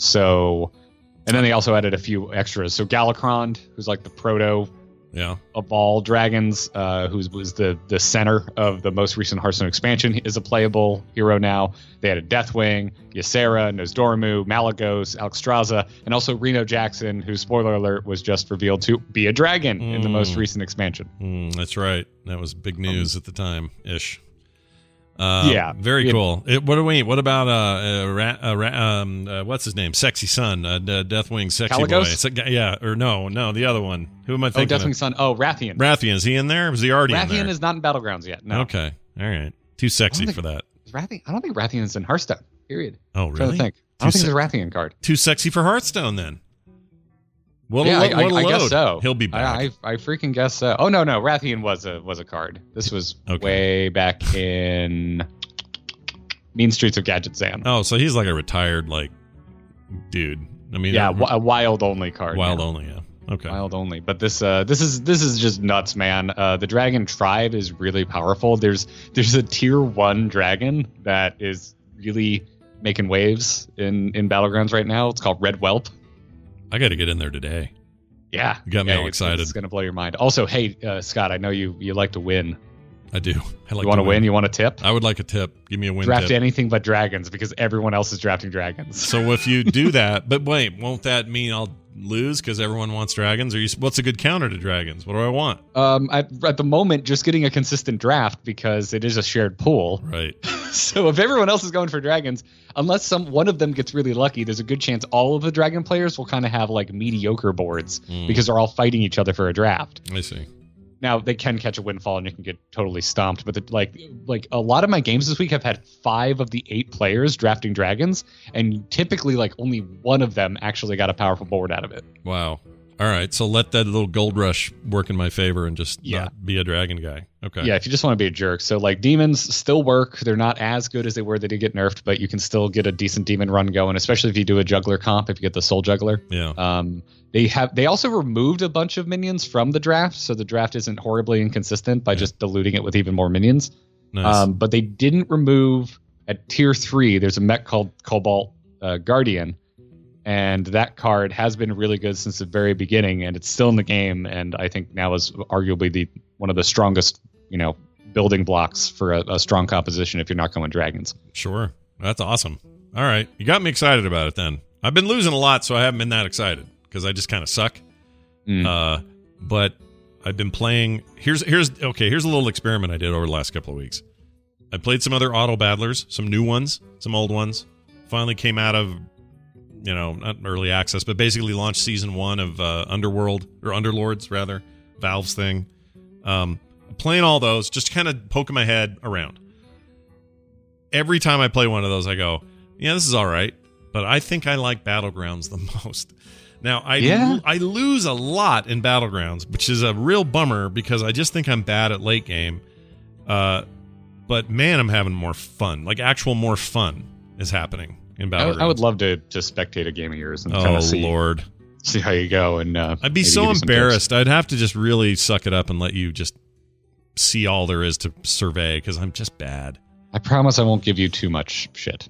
so, and then they also added a few extras. So Galakron, who's like the proto yeah. of all dragons, uh, who was the the center of the most recent Hearthstone expansion, is a playable hero now. They added Deathwing, Ysera, Nosdormu, Malagos, Alexstrasza, and also Reno Jackson, who, spoiler alert, was just revealed to be a dragon in the most Mm. recent expansion. Mm, that's right. That was big news at the time, ish. Uh, Yeah. very Yeah. cool. It, what do we? What about uh, uh, Ra, uh, Ra, um, uh, what's his name? Sexy Son, uh, D- Deathwing, Sexy Caligos? Boy. It's a guy- yeah, or no, no, the other one. Who am I Oh, thinking? Deathwing's son. Oh, Rathian. of? Rathian. Is he in there? Was he already in Rathian there? is not in Battlegrounds yet. No. Okay, all right. Too sexy think- for that. Is Rathian, I don't think Rathian is in Hearthstone. Period. Oh, I'm trying really? to think. I don't Too think there's a Rathian card. Too sexy for Hearthstone, then. What yeah, a, I, lo- I, what a I guess load. so. He'll be back. I, I, I freaking guess so. Oh no, no, Rathian was a was a card. This was Okay. way back in Mean Streets of Gadget Zan. oh, so he's like a retired like dude. I mean, yeah, uh, w- a wild only card. wild now. only. Yeah. Okay. Wild only. But this uh, this is this is just nuts, man. Uh, the dragon tribe is really powerful. There's there's a tier one dragon that is really making waves in, in Battlegrounds right now. It's called Red Whelp. I got to get in there today. Yeah. You got me yeah, all it's, excited. It's going to blow your mind. Also, hey, uh, Scott, I know you, you like to win. I do. I like you want to win. win? You want a tip? I would like a tip. Give me a win Draft tip. anything but dragons because everyone else is drafting dragons. So if you do that, but wait, won't that mean I'll lose because everyone wants dragons? Or you, what's a good counter to dragons? What do I want? Um, I, at the moment, just getting a consistent draft because it is a shared pool. Right. So if everyone else is going for dragons, unless some one of them gets really lucky, there's a good chance all of the dragon players will kind of have like mediocre boards Mm. because they're all fighting each other for a draft. I see. Now they can catch a windfall and you can get totally stomped, but the, like like a lot of my games this week have had five of the eight players drafting dragons, and typically like only one of them actually got a powerful board out of it. Wow. All right. So let that little gold rush work in my favor and just Yeah. not be a dragon guy. Okay. Yeah, if you just want to be a jerk. So like demons still work. They're not as good as they were. They did get nerfed, but you can still get a decent demon run going, especially if you do a juggler comp, if you get the soul juggler. Yeah. Um, they have they also removed a bunch of minions from the draft, so the draft isn't horribly inconsistent by just diluting it with even more minions. Nice. Um, but they didn't remove at tier three. There's a mech called Cobalt uh, Guardian, and that card has been really good since the very beginning, and it's still in the game. And I think now is arguably the one of the strongest, you know, building blocks for a, a strong composition if you're not going dragons. Sure. That's awesome. All right. You got me excited about it then. I've been losing a lot, so I haven't been that excited because I just kind of suck. Mm. Uh, but I've been playing. Here's here's okay. Here's a little experiment I did over the last couple of weeks. I played some other auto battlers, some new ones, some old ones. Finally came out of, you know, not early access, but basically launched season one of uh, Underworld or Underlords rather, Valve's thing. Um, playing all those, just kind of poking my head around. Every time I play one of those, I go, yeah, this is all right, but I think I like Battlegrounds the most. Now, I, Yeah. I lose a lot in Battlegrounds, which is a real bummer because I just think I'm bad at late game. Uh, but, man, I'm having more fun. Like, actual more fun is happening in I, Battlegrounds. I would love to to spectate a game of yours and Oh, kind of see Lord. see how you go. And uh, I'd be maybe so give you some embarrassed. I'd have to just really suck it up and let you just see all there is to survey because I'm just bad. tips. I promise I won't give you too much shit.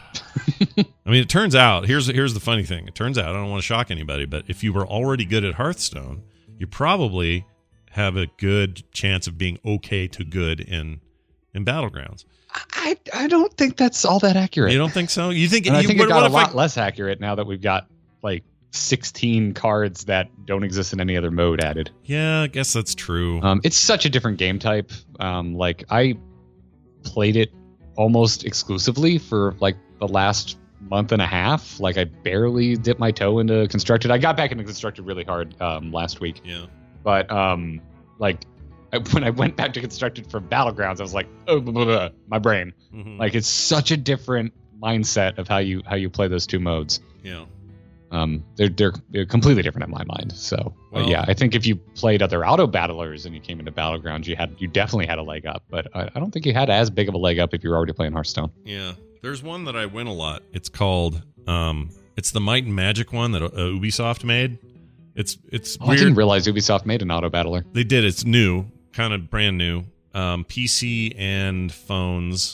I mean, it turns out, here's here's the funny thing. It turns out, I don't want to shock anybody, but if you were already good at Hearthstone, you probably have a good chance of being okay to good in in Battlegrounds. I I don't think that's all that accurate. You don't think so? You think, and I you, think what, it got what a if lot I, less accurate now that we've got like sixteen cards that don't exist in any other mode added. Yeah, I guess that's true. Um, it's such a different game type. Um, like I played it almost exclusively for like the last month and a half. Like I barely dipped my toe into Constructed. I got back into Constructed really hard um, last week. Yeah. But um, like I, when I went back to Constructed from Battlegrounds, I was like, oh, blah, blah, blah, my brain. Mhm. Like it's such a different mindset of how you how you play those two modes. Yeah. Um, they're, they're they're completely different in my mind. So Well- uh, yeah, I think if you played other auto battlers and you came into Battlegrounds, you had you definitely had a leg up. But I, I don't think you had as big of a leg up if you were already playing Hearthstone. Yeah. There's one that I win a lot. It's called, um, it's the Might and Magic one that uh, Ubisoft made. It's it's Oh, I weird. didn't realize Ubisoft made an auto battler. They did. It's new, kind of brand new. Um, P C and phones.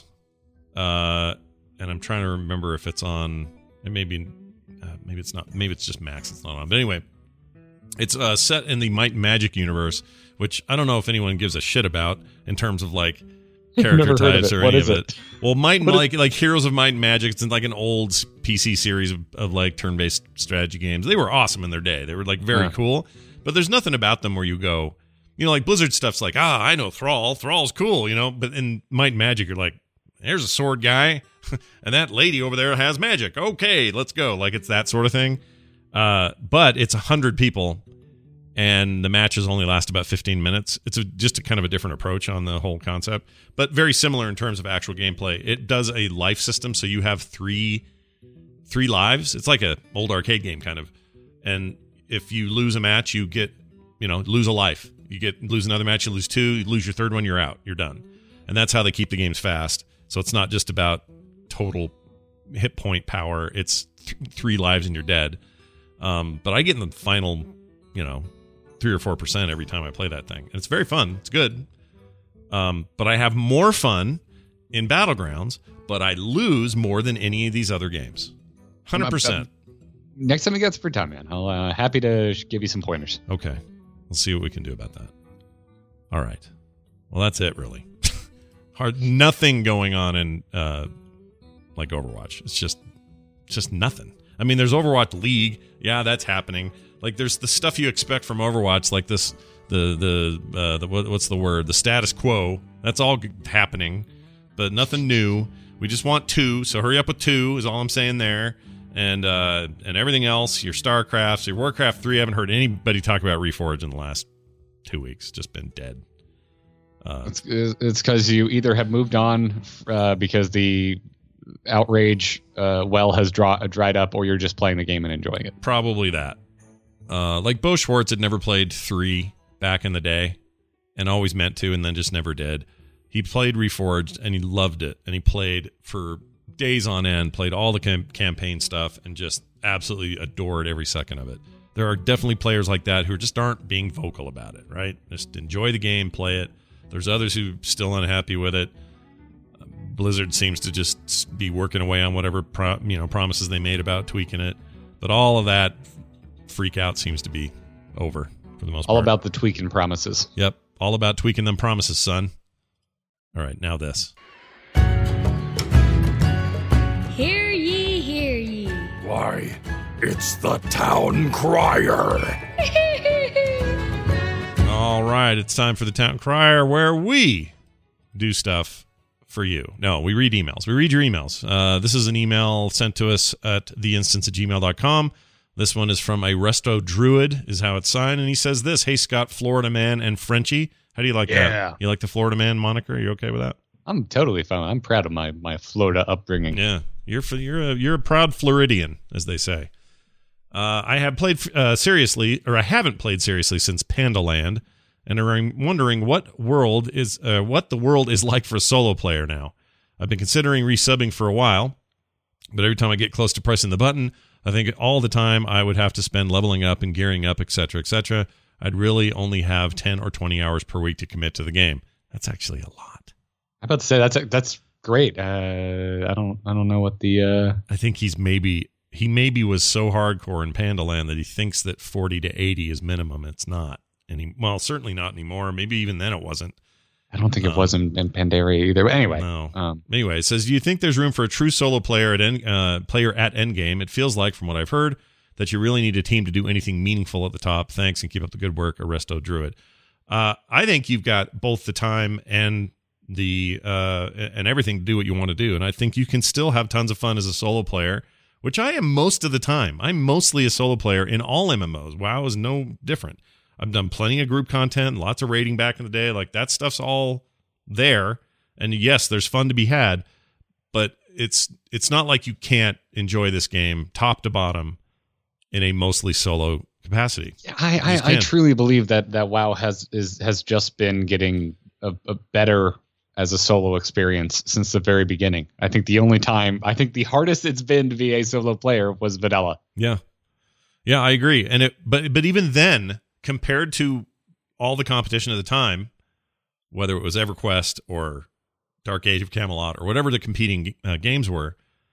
Uh, and I'm trying to remember if it's on. It may be. Uh, maybe it's not. Maybe it's just Max. It's not on. But anyway, it's uh, set in the Might and Magic universe, which I don't know if anyone gives a shit about in terms of like character Never heard of types it. or What any is of it? it. Well, Might and What is- like like Heroes of Might and Magic. It's like an old P C series of, of like turn-based strategy games. They were awesome in their day. They were like very Huh. cool. But there's nothing about them where you go, you know, like Blizzard stuff's like, ah, I know Thrall. Thrall's cool, you know. But in Might and Magic, you're like, there's a sword guy, and that lady over there has magic. Okay, let's go. Like it's that sort of thing. Uh, but it's a hundred people, and the matches only last about fifteen minutes. It's a, just a kind of a different approach on the whole concept, but very similar in terms of actual gameplay. It does a life system, so you have three three lives. It's like a old arcade game kind of, and if you lose a match, you get, you know, lose a life. You get lose another match, you lose two. You lose your third one, you're out. You're done. And that's how they keep the games fast. So it's not just about total hit point power. It's th- three lives and you're dead. Um, but I get in the final, you know, three or four percent every time I play that thing. And it's very fun. It's good. Um, but I have more fun in Battlegrounds, but I lose more than any of these other games. one hundred percent. Next time we get free time, man, I'll uh, happy to give you some pointers. Okay. We'll see what we can do about that. All right. Well, that's it, really. Hard. Nothing going on in uh, like Overwatch. It's just, just nothing. I mean, there's Overwatch League. Yeah, that's happening. Like, there's the stuff you expect from Overwatch, like this, the the uh, the what, what's the word? The status quo. That's all g- happening, but nothing new. We just want two, so hurry up with two is all I'm saying there. And uh, and everything else, your StarCrafts, your Warcraft three. I haven't heard anybody talk about Reforged in the last two weeks. Just been dead. Uh, it's it's because you either have moved on uh, because the outrage uh, well has draw, dried up, or you're just playing the game and enjoying it. Probably that. Uh, like Bo Schwartz had never played three back in the day, and always meant to, and then just never did. He played Reforged, and he loved it, and he played for days on end, played all the cam- campaign stuff, and just absolutely adored every second of it. There are definitely players like that who just aren't being vocal about it, right? Just enjoy the game, play it. There's others who are still unhappy with it. Blizzard seems to just be working away on whatever pro- you know promises they made about tweaking it. But all of that freak out seems to be over for the most part. All about the tweaking promises. Yep. All about tweaking them promises, son. All right, now this. Hear ye, hear ye. Why, it's the Town Crier. All right, it's time for the Town Crier, where we do stuff for you. No, we read emails. We read your emails. Uh, this is an email sent to us at the instance at gmail dot com. This one is from a Resto Druid, is how it's signed, and he says this: Hey, Scott, Florida Man, and Frenchie. How do you like Yeah. that? You like the Florida Man moniker? Are you okay with that? I'm totally fine. I'm proud of my, my Florida upbringing. Yeah, you're you're a, you're a proud Floridian, as they say. Uh, I have played uh, seriously, or I haven't played seriously since Pandaland, and I'm wondering what world is uh, what the world is like for a solo player now. I've been considering resubbing for a while, but every time I get close to pressing the button, I think all the time I would have to spend leveling up and gearing up, et cetera, et cetera. I'd really only have ten or twenty hours per week to commit to the game. That's actually a lot. I'm about to say that's that's great. Uh, I don't I don't know what the. Uh... I think he's maybe he maybe was so hardcore in Pandaland that he thinks that forty to eighty is minimum. It's not any. Well, certainly not anymore. Maybe even then it wasn't. I don't think it um, was in, in Pandaria either. But anyway, no. Um, anyway, it says, do you think there's room for a true solo player at end, uh, player at endgame? It feels like, from what I've heard, that you really need a team to do anything meaningful at the top. Thanks, and keep up the good work, Arresto Druid. Uh, I think you've got both the time and the uh, and everything to do what you want to do, and I think you can still have tons of fun as a solo player, which I am most of the time. I'm mostly a solo player in all M M Os. WoW is no different. I've done plenty of group content, lots of raiding back in the day. Like, that stuff's all there, and yes, there's fun to be had, but it's it's not like you can't enjoy this game top to bottom in a mostly solo capacity. I I, I truly believe that that WoW has is has just been getting a, a better as a solo experience since the very beginning. I think the only time I think the hardest it's been to be a solo player was vanilla. Yeah, yeah, I agree. And it but but even then, compared to all the competition at the time, whether it was EverQuest or Dark Age of Camelot or whatever the competing uh, games were,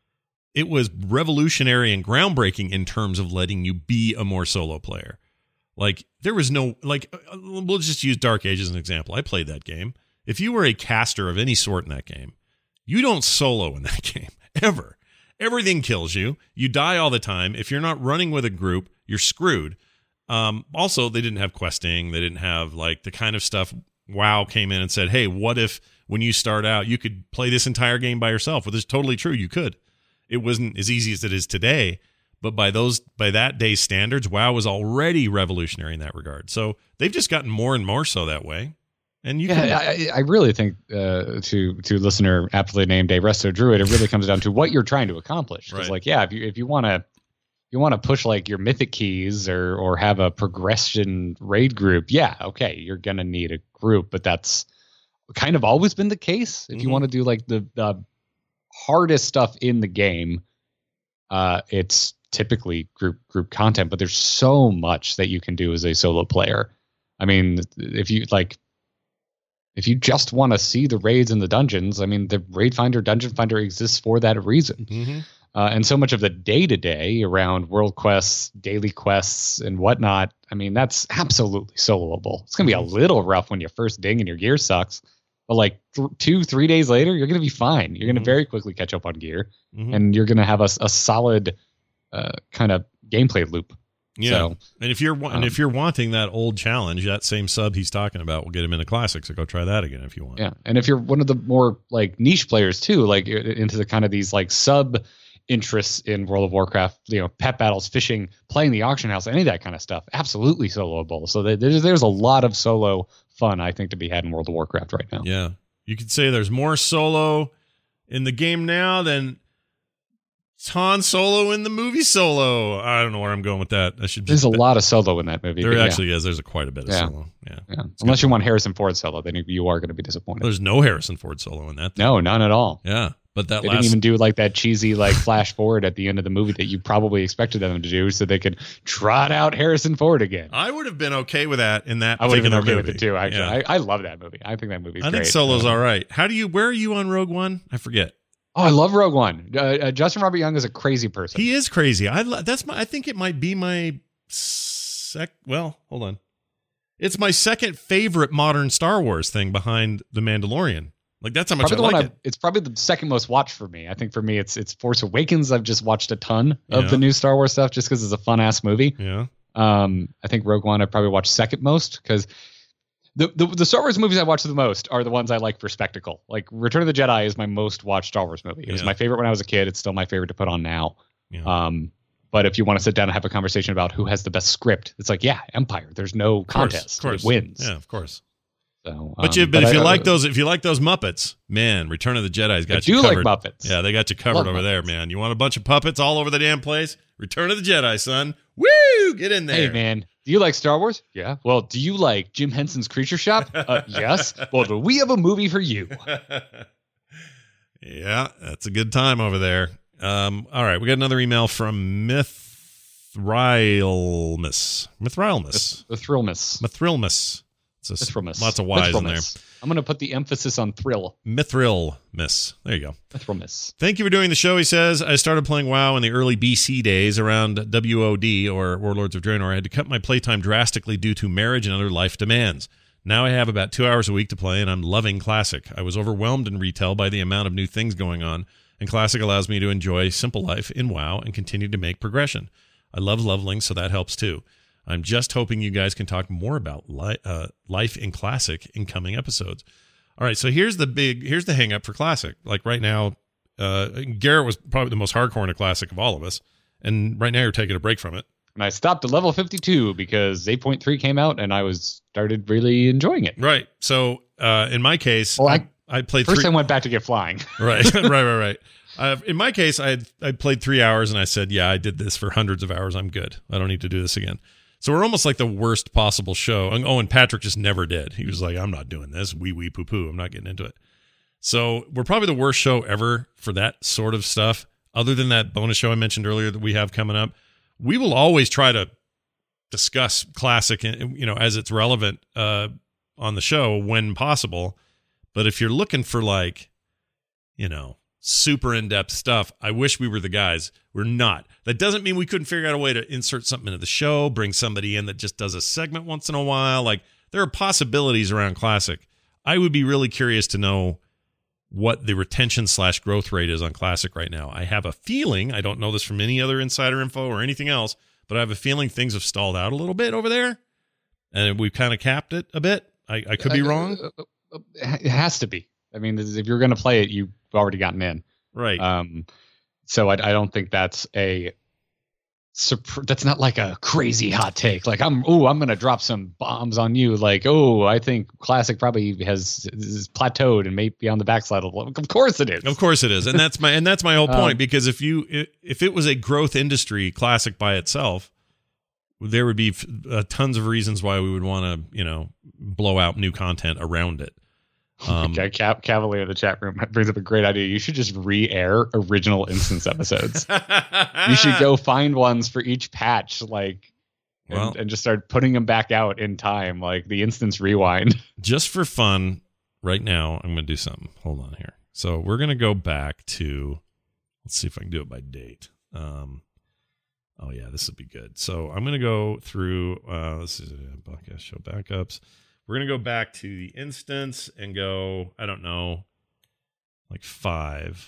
it was revolutionary and groundbreaking in terms of letting you be a more solo player. Like, there was no, like, uh, we'll just use Dark Age as an example. I played that game. If you were a caster of any sort in that game, you don't solo in that game, ever. Everything kills you. You die all the time. If you're not running with a group, you're screwed. Um, also, they didn't have questing. They didn't have, like, the kind of stuff WoW came in and said, hey, what if when you start out, you could play this entire game by yourself? Well, it's totally true. You could. It wasn't as easy as it is today, but by those by that day's standards, WoW was already revolutionary in that regard. So they've just gotten more and more so that way. And you yeah, can, I, I really think uh, to to listener aptly named a Resto Druid, it really comes down to what you're trying to accomplish. Because, right. like, yeah, if you if you want to you want to push like your mythic keys or or have a progression raid group, yeah, okay, you're gonna need a group, but that's kind of always been the case. If Mm-hmm. you want to do like the the hardest stuff in the game, uh, it's typically group group content, but there's so much that you can do as a solo player. I mean, if you like, if you just want to see the raids and the dungeons, I mean, the Raid Finder, Dungeon Finder exists for that reason. Mm-hmm. Uh, and so much of the day-to-day around world quests, daily quests, and whatnot, I mean, that's absolutely soloable. It's going to be a little rough when you first ding and your gear sucks. But like th- two, three days later, you're going to be fine. You're going to Mm-hmm. very quickly catch up on gear. Mhm. And you're going to have a, a solid uh, kind of gameplay loop. Yeah, So, and if you're wa- and um, if you're wanting that old challenge, that same sub he's talking about will get him into Classic. So go try that again if you want. yeah. And if you're one of the more like niche players too, like i- into the kind of these like sub interests in World of Warcraft, you know, pet battles, fishing, playing the auction house, any of that kind of stuff, absolutely soloable. So there- there's there's a lot of solo fun, I think, to be had in World of Warcraft right now. Yeah, you could say there's more solo in the game now than Han Solo in the movie Solo. I don't know where I'm going with that. I should. There's a lot of solo in that movie. There but yeah, actually is. There's a quite a bit of Yeah. solo. Yeah. yeah. Unless you want Harrison Ford solo, then you- you are going to be disappointed. There's no Harrison Ford solo in that. No, none at all. Yeah, but that They last didn't even do like that cheesy like flash forward at the end of the movie that you probably expected them to do, so they could trot out Harrison Ford again. I would have been okay with that in that I would have been particular okay movie. with it too. Actually, Yeah. I, I love that movie. I think that movie's I great. think Solo's Uh, all right. How do you? Where are you on Rogue One? I forget. Oh, I love Rogue One. Uh, uh, Justin Robert Young is a crazy person. He is crazy. I lo- that's my. I think it might be my sec. Well, hold on. It's my second favorite modern Star Wars thing behind The Mandalorian. Like that's how much probably I the like one it. I've, it's probably the second most watched for me. I think for me, it's it's Force Awakens. I've just watched a ton of Yeah. the new Star Wars stuff just because it's a fun ass movie. Yeah. Um, I think Rogue One I probably watched second most because the, the the Star Wars movies I watch the most are the ones I like for spectacle. Like Return of the Jedi is my most watched Star Wars movie. It was Yeah. my favorite when I was a kid. It's still my favorite to put on now. Yeah. Um, but if you want to sit down and have a conversation about who has the best script, it's like, yeah, Empire. There's no Of course, contest. Of course. It wins. Yeah, of course. So, But um, you, but, if I- you I- like those, if you like those Muppets, man, Return of the Jedi's got I you do like covered. Muppets. Yeah, they got you covered Love over there, Muppets. man. You want a bunch of puppets all over the damn place? Return of the Jedi, son. Woo! Get in there. Hey, man, do you like Star Wars? Yeah. Well, do you like Jim Henson's Creature Shop? Uh, yes. Well, do we have a movie for you? Yeah, that's a good time over there. Um, all right, we got another email from Mithrilmus. Mithrilmus. The Thrillmas. Mithrilmus. It's a, Mithrilmus. lots of Y's in there. Mithrilmus. I'm going to put the emphasis on thrill. Mithrilmus. There you go. Mithrilmus. Thank you for doing the show, he says. I started playing WoW in the early B C days around W O D, or Warlords of Draenor. I had to cut my playtime drastically due to marriage and other life demands. Now I have about two hours a week to play, and I'm loving Classic. I was overwhelmed in retail by the amount of new things going on, and Classic allows me to enjoy simple life in WoW and continue to make progression. I love leveling, so that helps too. I'm just hoping you guys can talk more about li- uh, life in Classic in coming episodes. All right, so here's the big, here's the hang up for Classic. Like right now, uh, Garrett was probably the most hardcore into Classic of all of us, and right now you're taking a break from it. And I stopped at level fifty-two because eight point three came out and I was started really enjoying it. Right. So uh, in my case, Well, I, I played First three. I went back to get flying. right, right, right, right. Uh, in my case, I had, I played three hours and I said, yeah, I did this for hundreds of hours. I'm good. I don't need to do this again. So we're almost like the worst possible show. And, oh, and Patrick just never did. He was like, I'm not doing this. Wee wee poo poo. I'm not getting into it. So we're probably the worst show ever for that sort of stuff. Other than that bonus show I mentioned earlier that we have coming up, we will always try to discuss Classic, you know, as it's relevant uh, on the show when possible. But if you're looking for like, you know, super in-depth stuff, I wish we were the guys. We're not. That doesn't mean we couldn't figure out a way to insert something into the show, bring somebody in that just does a segment once in a while. Like there are possibilities around Classic. I would be really curious to know what the retention slash growth rate is on Classic right now. I have a feeling, I don't know this from any other insider info or anything else, but I have a feeling things have stalled out a little bit over there, and we've kind of capped it a bit. I, I could be wrong. It has to be. I mean, if you're going to play it, you've already gotten in. Right. Um, so I, I don't think that's a that's not like a crazy hot take. Like I'm, oh, I'm going to drop some bombs on you. Like, oh, I think Classic probably has is plateaued and may be on the backslide. Of course it is. Of course it is, and that's my and that's my whole point. Um, because if you if it was a growth industry, Classic by itself, there would be uh, tons of reasons why we would want to, you know, blow out new content around it. Um, okay, Cav- Cavalier in the chat room brings up a great idea. You should just re-air original Instance episodes. You should go find ones for each patch, like, and, well, and just start putting them back out in time, like the Instance Rewind. Just for fun, right now, I'm going to do something. Hold on here. So we're going to go back to, let's see if I can do it by date. Um, oh, yeah, this would be good. So I'm going to go through, uh, this is a podcast show backups. We're going to go back to the instance and go, I don't know, like five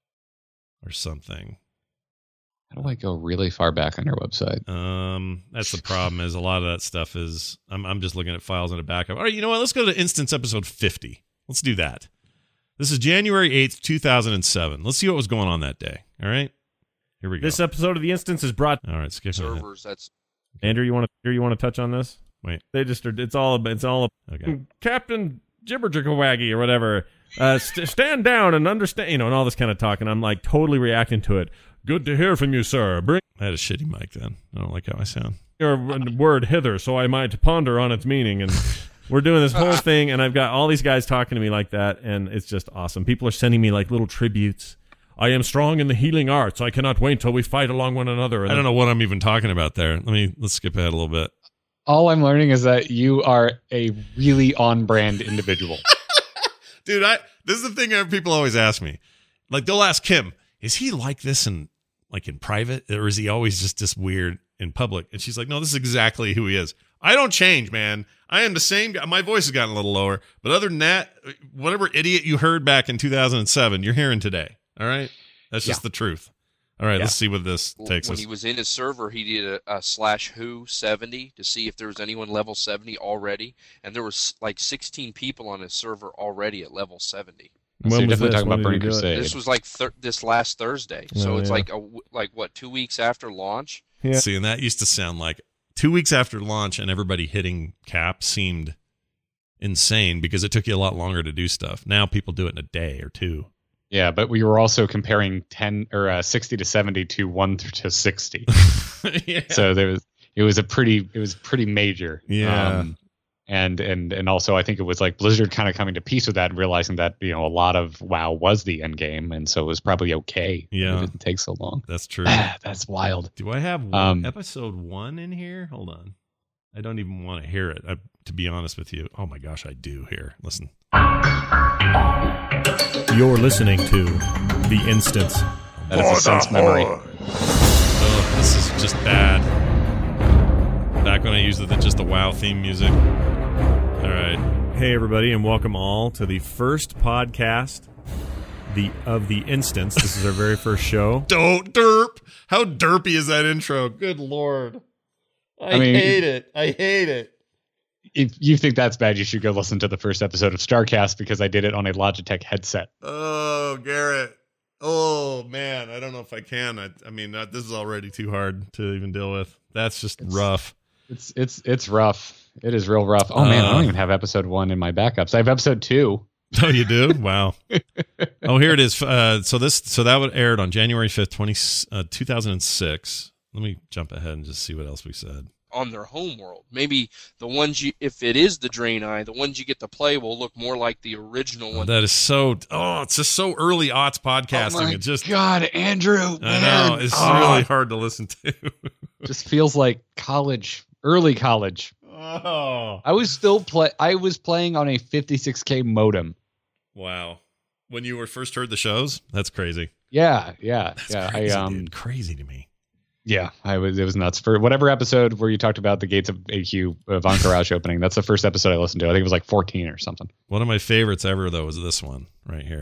or something. How do I go really far back on your website? Um, that's the problem is a lot of that stuff is, I'm, I'm just looking at files in a backup. All right, you know what? Let's go to instance episode fifty. Let's do that. This is January eighth, two thousand seven. Let's see what was going on that day. All right. Here we go. This episode of the Instance is brought. All right, skip servers. That's Andrew. You want to? You want to touch on this? Wait. They just are. It's all. It's all. Okay. Captain Jibberjigawaggy or whatever. Uh, st- stand down and understand. You know, and all this kind of talk. And I'm like totally reacting to it. Good to hear from you, sir. Bring I had a shitty mic then. I don't like how I sound. your word hither, so I might ponder on its meaning. And we're doing this whole thing, and I've got all these guys talking to me like that, and it's just awesome. People are sending me like little tributes. I am strong in the healing arts. I cannot wait till we fight along one another. And I don't know what I'm even talking about there. Let me let's skip ahead a little bit. All I'm learning is that you are a really on-brand individual. Dude, I this is the thing that people always ask me. Like they'll ask Kim, is he like this in like in private, or is he always just this weird in public? And she's like, no, this is exactly who he is. I don't change, man. I am the same guy. My voice has gotten a little lower, but other than that, whatever idiot you heard back in two thousand seven, you're hearing today. All right, that's just Yeah. the truth. All right, Yeah. let's see what this takes when us. he was in his server, he did a, a slash who seventy to see if there was anyone level seventy already, and there was like sixteen people on his server already at level seventy. So When you're was definitely this? talking When about did he Burning do it? Crusade. This was like thir- this last Thursday, so Oh, it's yeah. like a w like what two weeks after launch. Yeah. See, and that used to sound like two weeks after launch, and everybody hitting cap seemed insane because it took you a lot longer to do stuff. Now people do it in a day or two. Yeah, but we were also comparing ten or uh, sixty to seventy to one th- to sixty. Yeah. So there was it was a pretty it was pretty major. Yeah. Um, and and and also I think it was like Blizzard kind of coming to peace with that and realizing that, you know, a lot of WoW was the end game, and so it was probably okay. Yeah. It didn't take so long. That's true. That's wild. Do I have one, Um, episode one in here? Hold on. I don't even want to hear it, I, to be honest with you. Oh my gosh, I do here. Listen. You're listening to The Instance. That is a sense memory. Oh, this is just bad. Back when I used the, just the WoW theme music. All right. Hey, everybody, and welcome all to the first podcast the of The Instance. This is our very first show. Don't derp. How derpy is that intro? Good Lord. I, I mean- hate it. I hate it. If you think that's bad, you should go listen to the first episode of Starcast because I did it on a Logitech headset. Oh, Garrett. Oh, man. I don't know if I can. I, I mean, uh, this is already too hard to even deal with. That's just It's- rough. It's it's it's rough. It is real rough. Oh man, I Uh. don't even have episode one in my backups. I have episode two. Oh, you do? Wow. Oh, here it is. Uh, so this, so that would aired on January fifth, twenty, uh, two thousand six. Let me jump ahead and just see what else we said. On their home world, maybe the ones you, if it is the Draenei, the ones you get to play will look more like the original one. That is so, oh, it's just so early aughts podcasting. Oh my it just, God, Andrew. I man. know, it's Oh, really hard to listen to. just feels like college, early college. Oh, I was still play. I was playing on a fifty-six K modem. wow. When you were first heard the shows, that's crazy. Yeah, yeah, That's yeah. crazy, I um, dude. Crazy to me. yeah. I was. It was nuts. For whatever episode where you talked about the Gates of A Q uh, Von Garage opening, that's the first episode I listened to. I think it was like fourteen or something. One of my favorites ever, though, was this one right here.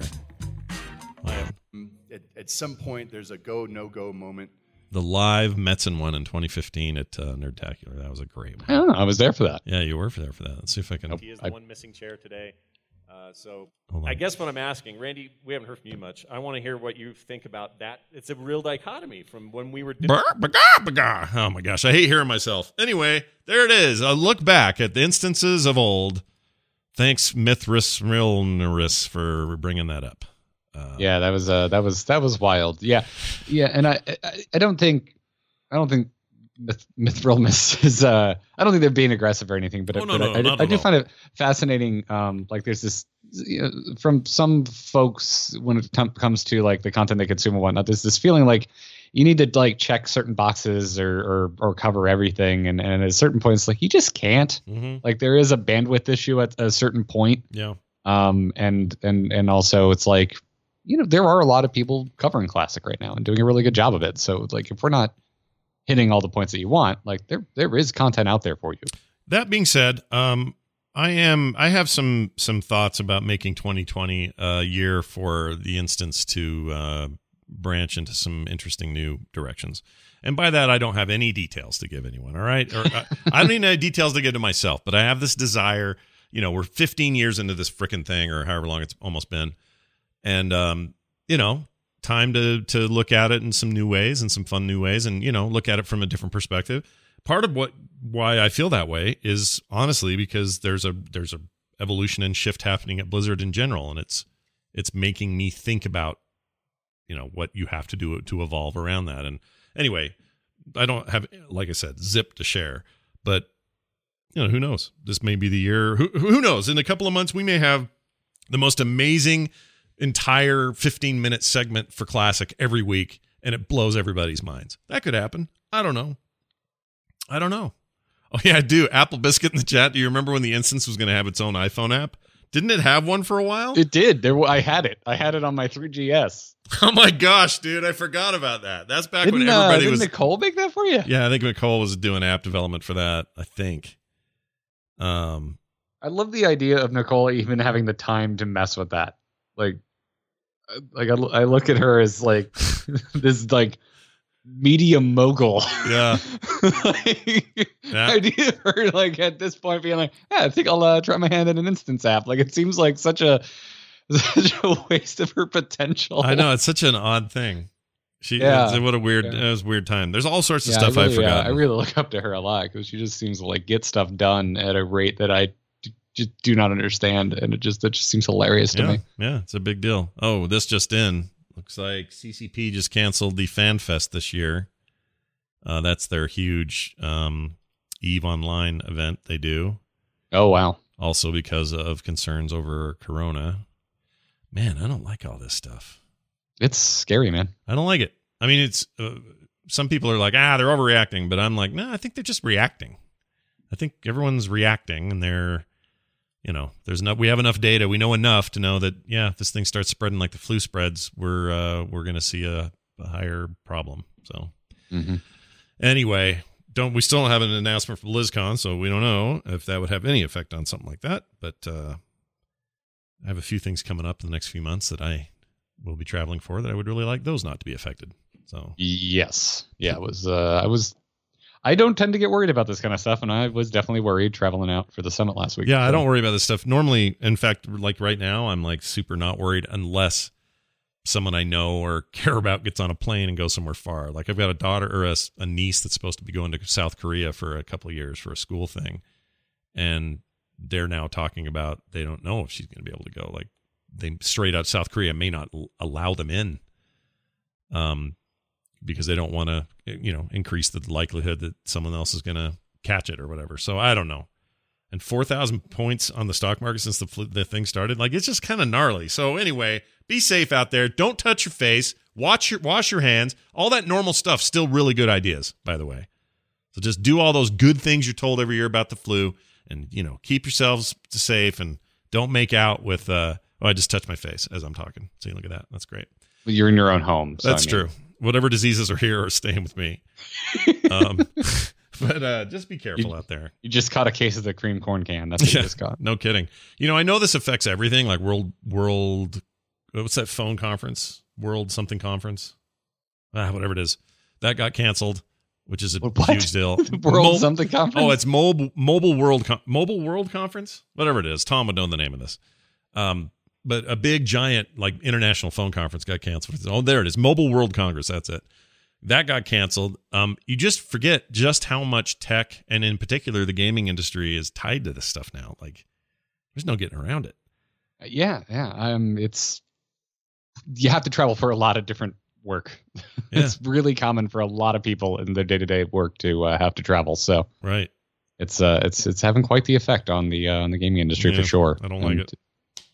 Live. At, at some point, there's a go, no go moment. The live Metzen one in twenty fifteen at uh, Nerdtacular. That was a great one. I don't know. I was there for that. Yeah, you were there for that. Let's see if I can. He is I- the one missing chair today. Uh, so Hold on. I guess what I'm asking, Randy, we haven't heard from you much. I want to hear what you think about that. It's a real dichotomy from when we were. Brr, baga, baga. Oh my gosh, I hate hearing myself. Anyway, there it is. A look back at the instances of old. Thanks, Mithras Milneris, for bringing that up. Uh, Yeah, that was uh, that was that was wild. Yeah, yeah, and I I, I don't think I don't think Myth, Mithril is uh I don't think they're being aggressive or anything, but, Oh, no, but no, I, not I, I at do all. find it fascinating. Um, like there's this you know, from some folks when it com- comes to like the content they consume and whatnot, there's this feeling like you need to like check certain boxes or or, or cover everything, and, and at a certain point it's like you just can't. Mm-hmm. Like there is a bandwidth issue at a certain point. Yeah. Um. And and and also it's like, you know, there are a lot of people covering Classic right now and doing a really good job of it. So like if we're not hitting all the points that you want, like there there is content out there for you. That being said, um. I am. I have some some thoughts about making twenty twenty a year for the instance to uh, branch into some interesting new directions. And by that, I don't have any details to give anyone. All right, or I, I don't even have details to give to myself. But I have this desire. You know, we're fifteen years into this frickin' thing, or however long it's almost been, and um, you know, time to to look at it in some new ways and some fun new ways, and you know, look at it from a different perspective. Part of what why I feel that way is honestly because there's a there's a evolution and shift happening at Blizzard in general, and it's it's making me think about, you know, what you have to do to evolve around that. And anyway, I don't have, like I said, zip to share, but you know, who knows? This may be the year. Who who knows? In a couple of months, we may have the most amazing entire fifteen minute segment for Classic every week, and it blows everybody's minds. That could happen. I don't know. I don't know. Oh, yeah, I do. Apple Biscuit in the chat. Do you remember when the instance was going to have its own iPhone app? Didn't it have one for a while? It did. There, I had it. I had it on my three G S. Oh, my gosh, dude. I forgot about that. That's back didn't, when everybody uh, didn't was... Nicole make that for you? Yeah, I think Nicole was doing app development for that, I think. Um, I love the idea of Nicole even having the time to mess with that. Like, like I, I look at her as like this, like, media mogul. Yeah. like, yeah. Idea of her like at this point being like, yeah, I think I'll uh, try my hand at an instance app. Like it seems like such a such a waste of her potential. I know, it's such an odd thing. She yeah. what a weird yeah. it was a weird time. There's all sorts of yeah, stuff I, really, I forgot. Yeah, I really look up to her a lot because she just seems to like get stuff done at a rate that I d- just do not understand, and it just it just seems hilarious to yeah. me. Yeah, it's a big deal. Oh, this just in. Looks like C C P just canceled the Fan Fest this year. Uh, that's their huge um, EVE Online event they do. Oh, wow. Also because of concerns over Corona. Man, I don't like all this stuff. It's scary, man. I don't like it. I mean, it's uh, some people are like, ah, they're overreacting. But I'm like, no, I think they're just reacting. I think everyone's reacting and they're, you know, there's no, we have enough data. We know enough to know that, yeah, if this thing starts spreading like the flu spreads, we're, uh, we're going to see a, a higher problem. So mm-hmm. Anyway, don't, we still don't have an announcement from BlizzCon, so we don't know if that would have any effect on something like that. But, uh, I have a few things coming up in the next few months that I will be traveling for that I would really like those not to be affected. So, yes. Yeah. It was, uh, I was, I don't tend to get worried about this kind of stuff, and I was definitely worried traveling out for the summit last week. Yeah, so. I don't worry about this stuff. Normally, in fact, like right now, I'm like super not worried unless someone I know or care about gets on a plane and goes somewhere far. Like I've got a daughter or a, a niece that's supposed to be going to South Korea for a couple of years for a school thing, and they're now talking about they don't know if she's going to be able to go. Like they straight out South Korea may not l- allow them in. Um. Because they don't want to, you know, increase the likelihood that someone else is going to catch it or whatever. So I don't know. And four thousand points on the stock market since the fl- the thing started, like it's just kind of gnarly. So anyway, be safe out there. Don't touch your face. Watch your wash your hands. All that normal stuff. Still really good ideas, by the way. So just do all those good things you're told every year about the flu, and you know, keep yourselves safe and don't make out with. Uh, oh, I just touched my face as I'm talking. See, look at that. That's great. You're in your own home. So That's I mean. true. Whatever diseases are here are staying with me. um, but uh, just be careful you, out there. You just caught a case of the cream corn can. That's what yeah, you just got. No kidding. You know, I know this affects everything. Like World, World, what's that phone conference? World something conference? Ah, whatever it is. That got canceled, which is a what? huge deal. World Mo- something conference? Oh, it's mobile mobile world Con- mobile world conference. Whatever it is. Tom would know the name of this. Um. But a big, giant, like, international phone conference got canceled. Oh, there it is. Mobile World Congress. That's it. That got canceled. Um, you just forget just how much tech, and in particular, the gaming industry, is tied to this stuff now. Like, there's no getting around it. Yeah, yeah. Um, it's you have to travel for a lot of different work. Yeah. It's really common for a lot of people in their day-to-day work to uh, have to travel. So, right. It's uh, it's it's having quite the effect on the uh, on the gaming industry yeah, for sure. I don't like and, it.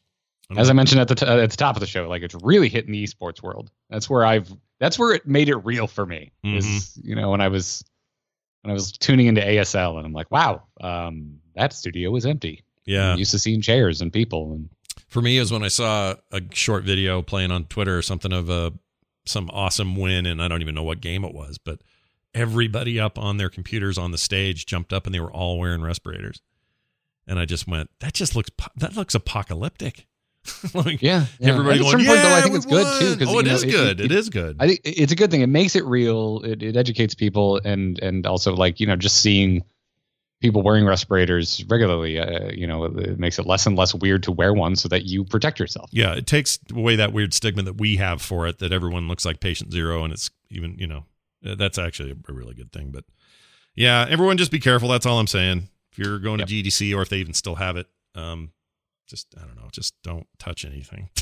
As I mentioned at the t- at the top of the show, like it's really hitting the esports world. That's where I've that's where it made it real for me. Mm-hmm. Is, you know, when I was when I was tuning into A S L and I'm like, wow, um, that studio was empty. Yeah, I'm used to seeing chairs and people. And for me, is when I saw a short video playing on Twitter or something of a some awesome win, and I don't even know what game it was, but everybody up on their computers on the stage jumped up and they were all wearing respirators, and I just went, that just looks that looks apocalyptic. Like, yeah, yeah. everybody going, point, yeah, though, I think it's won. good too. Oh, it you know, is good. It, it, it is good. I think it's a good thing. It makes it real. It, it educates people, and and also like you know just seeing people wearing respirators regularly, uh, you know, it makes it less and less weird to wear one so that you protect yourself. Yeah, it takes away that weird stigma that we have for it, that everyone looks like patient zero, and it's even, you know, that's actually a really good thing. But yeah, everyone just be careful. That's all I'm saying. If you're going yep. to G D C, or if they even still have it, um, just, I don't know, just don't touch anything.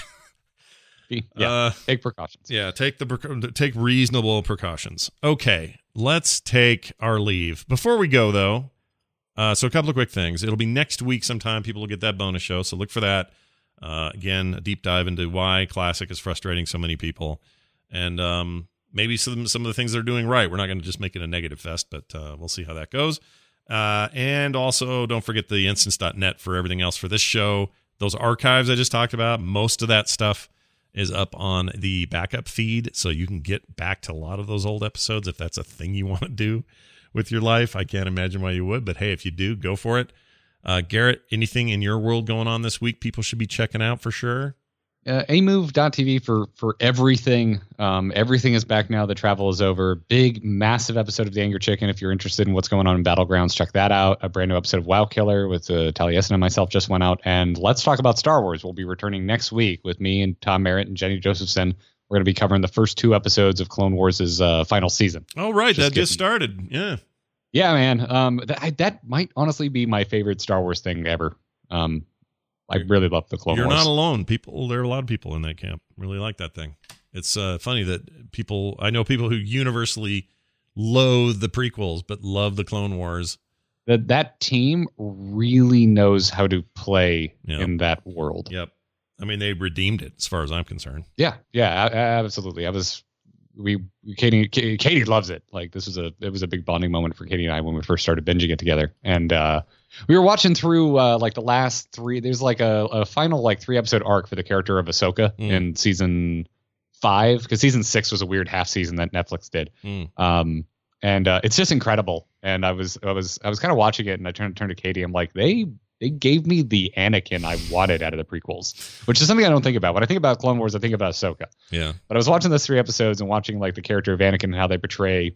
yeah, uh, take precautions. Yeah, take the take reasonable precautions. Okay, let's take our leave. Before we go, though, Uh, so a couple of quick things. It'll be next week sometime. People will get that bonus show, so look for that. Uh, again, a deep dive into why Classic is frustrating so many people, and um, maybe some some of the things they're doing right. We're not going to just make it a negative fest, but uh, we'll see how that goes. Uh, and also, don't forget the instance dot net for everything else for this show. Those archives I just talked about, most of that stuff is up on the backup feed, so you can get back to a lot of those old episodes if that's a thing you want to do with your life. I can't imagine why you would, but hey, if you do, go for it. Uh, Garrett, anything in your world going on this week people should be checking out for sure? Uh, A move dot T V for for everything. Um, everything is back now. The travel is over. Big, massive episode of The Anger Chicken. If you're interested in what's going on in Battlegrounds, check that out. A brand new episode of WoW Killer with uh, Taliesin and myself just went out. And Let's Talk About Star Wars will be returning next week with me and Tom Merritt and Jenny Josephson. We're going to be covering the first two episodes of Clone Wars' uh, final season. Oh, right. Just that getting, just started. Yeah. Yeah, man. Um, that, I, that might honestly be my favorite Star Wars thing ever. Um, I really love the Clone You're Wars. You're not alone. People, there are a lot of people in that camp really like that thing. It's uh, funny that people, I know people who universally loathe the prequels but love the Clone Wars. That that team really knows how to play yep. in that world. Yep. I mean, they redeemed it as far as I'm concerned. Yeah, yeah, absolutely. I was. We Katie Katie loves it. Like this was a it was a big bonding moment for Katie and I when we first started binging it together. And uh, we were watching through uh, like the last three. There's like a, a final like three episode arc for the character of Ahsoka mm. in season five, because season six was a weird half season that Netflix did. Mm. Um, and uh, it's just incredible. And I was I was I was kind of watching it, and I turned turned to Katie. I'm like, they. They gave me the Anakin I wanted out of the prequels, which is something I don't think about. When I think about Clone Wars, I think about Ahsoka. Yeah. But I was watching those three episodes and watching like the character of Anakin and how they portray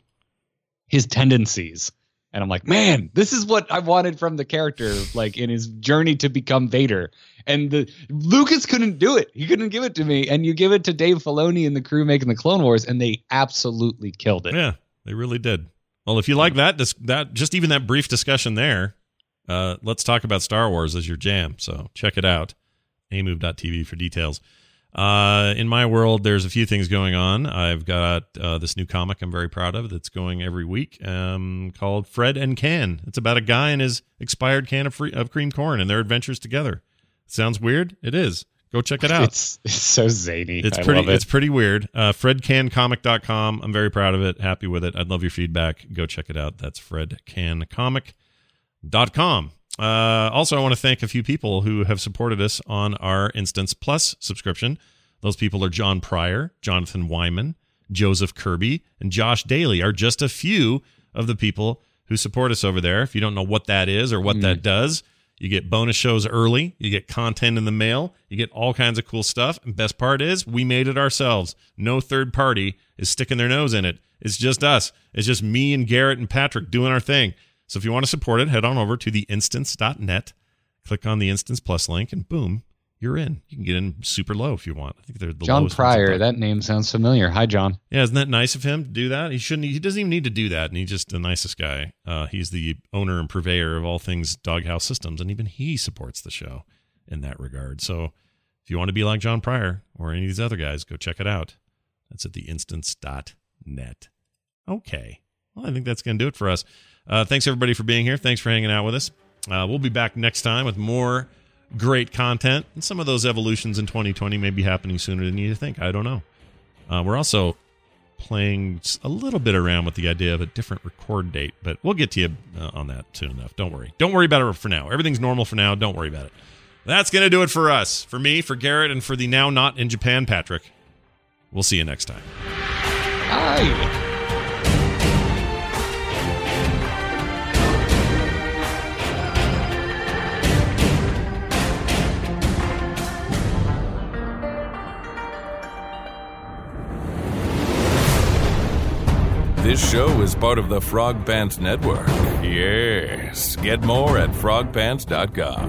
his tendencies. And I'm like, man, this is what I wanted from the character, like in his journey to become Vader. And the Lucas couldn't do it. He couldn't give it to me. And you give it to Dave Filoni and the crew making the Clone Wars, and they absolutely killed it. Yeah, they really did. Well, if you like that, that just even that brief discussion there, Uh, Let's Talk About Star Wars as your jam. So check it out. A move dot T V for details. Uh, in my world, there's a few things going on. I've got uh, this new comic I'm very proud of that's going every week um, called Fred and Can. It's about a guy and his expired can of, free, of creamed corn and their adventures together. Sounds weird? It is. Go check it out. It's, it's so zany. It's I pretty. love it. It's pretty weird. Uh, fred can comic dot com. I'm very proud of it. Happy with it. I'd love your feedback. Go check it out. That's fred can comic dot com. Uh, also, I want to thank a few people who have supported us on our Instance Plus subscription. Those people are John Pryor, Jonathan Wyman, Joseph Kirby, and Josh Daly are just a few of the people who support us over there. If you don't know what that is or what mm. that does, you get bonus shows early, you get content in the mail, you get all kinds of cool stuff. And best part is we made it ourselves. No third party is sticking their nose in it. It's just us. It's just me and Garrett and Patrick doing our thing. So if you want to support it, head on over to the instance dot net, click on the Instance Plus link, and boom, you're in. You can get in super low if you want. I think they're the John lowest Pryor. That name sounds familiar. Hi, John. Yeah, isn't that nice of him to do that? He shouldn't. He doesn't even need to do that, and he's just the nicest guy. Uh, he's the owner and purveyor of all things Doghouse Systems, and even he supports the show in that regard. So if you want to be like John Pryor or any of these other guys, go check it out. That's at the instance dot net. Okay. Well, I think that's going to do it for us. Uh, thanks, everybody, for being here. Thanks for hanging out with us. Uh, we'll be back next time with more great content. And some of those evolutions in twenty twenty may be happening sooner than you think. I don't know. Uh, we're also playing a little bit around with the idea of a different record date, but we'll get to you uh, on that soon enough. Don't worry. Don't worry about it for now. Everything's normal for now. Don't worry about it. That's going to do it for us. For me, for Garrett, and for the now not in Japan Patrick. We'll see you next time. Hi. This show is part of the Frog Pants Network. Yes. Get more at frog pants dot com.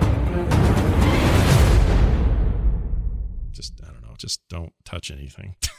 Just, I don't know, just don't touch anything.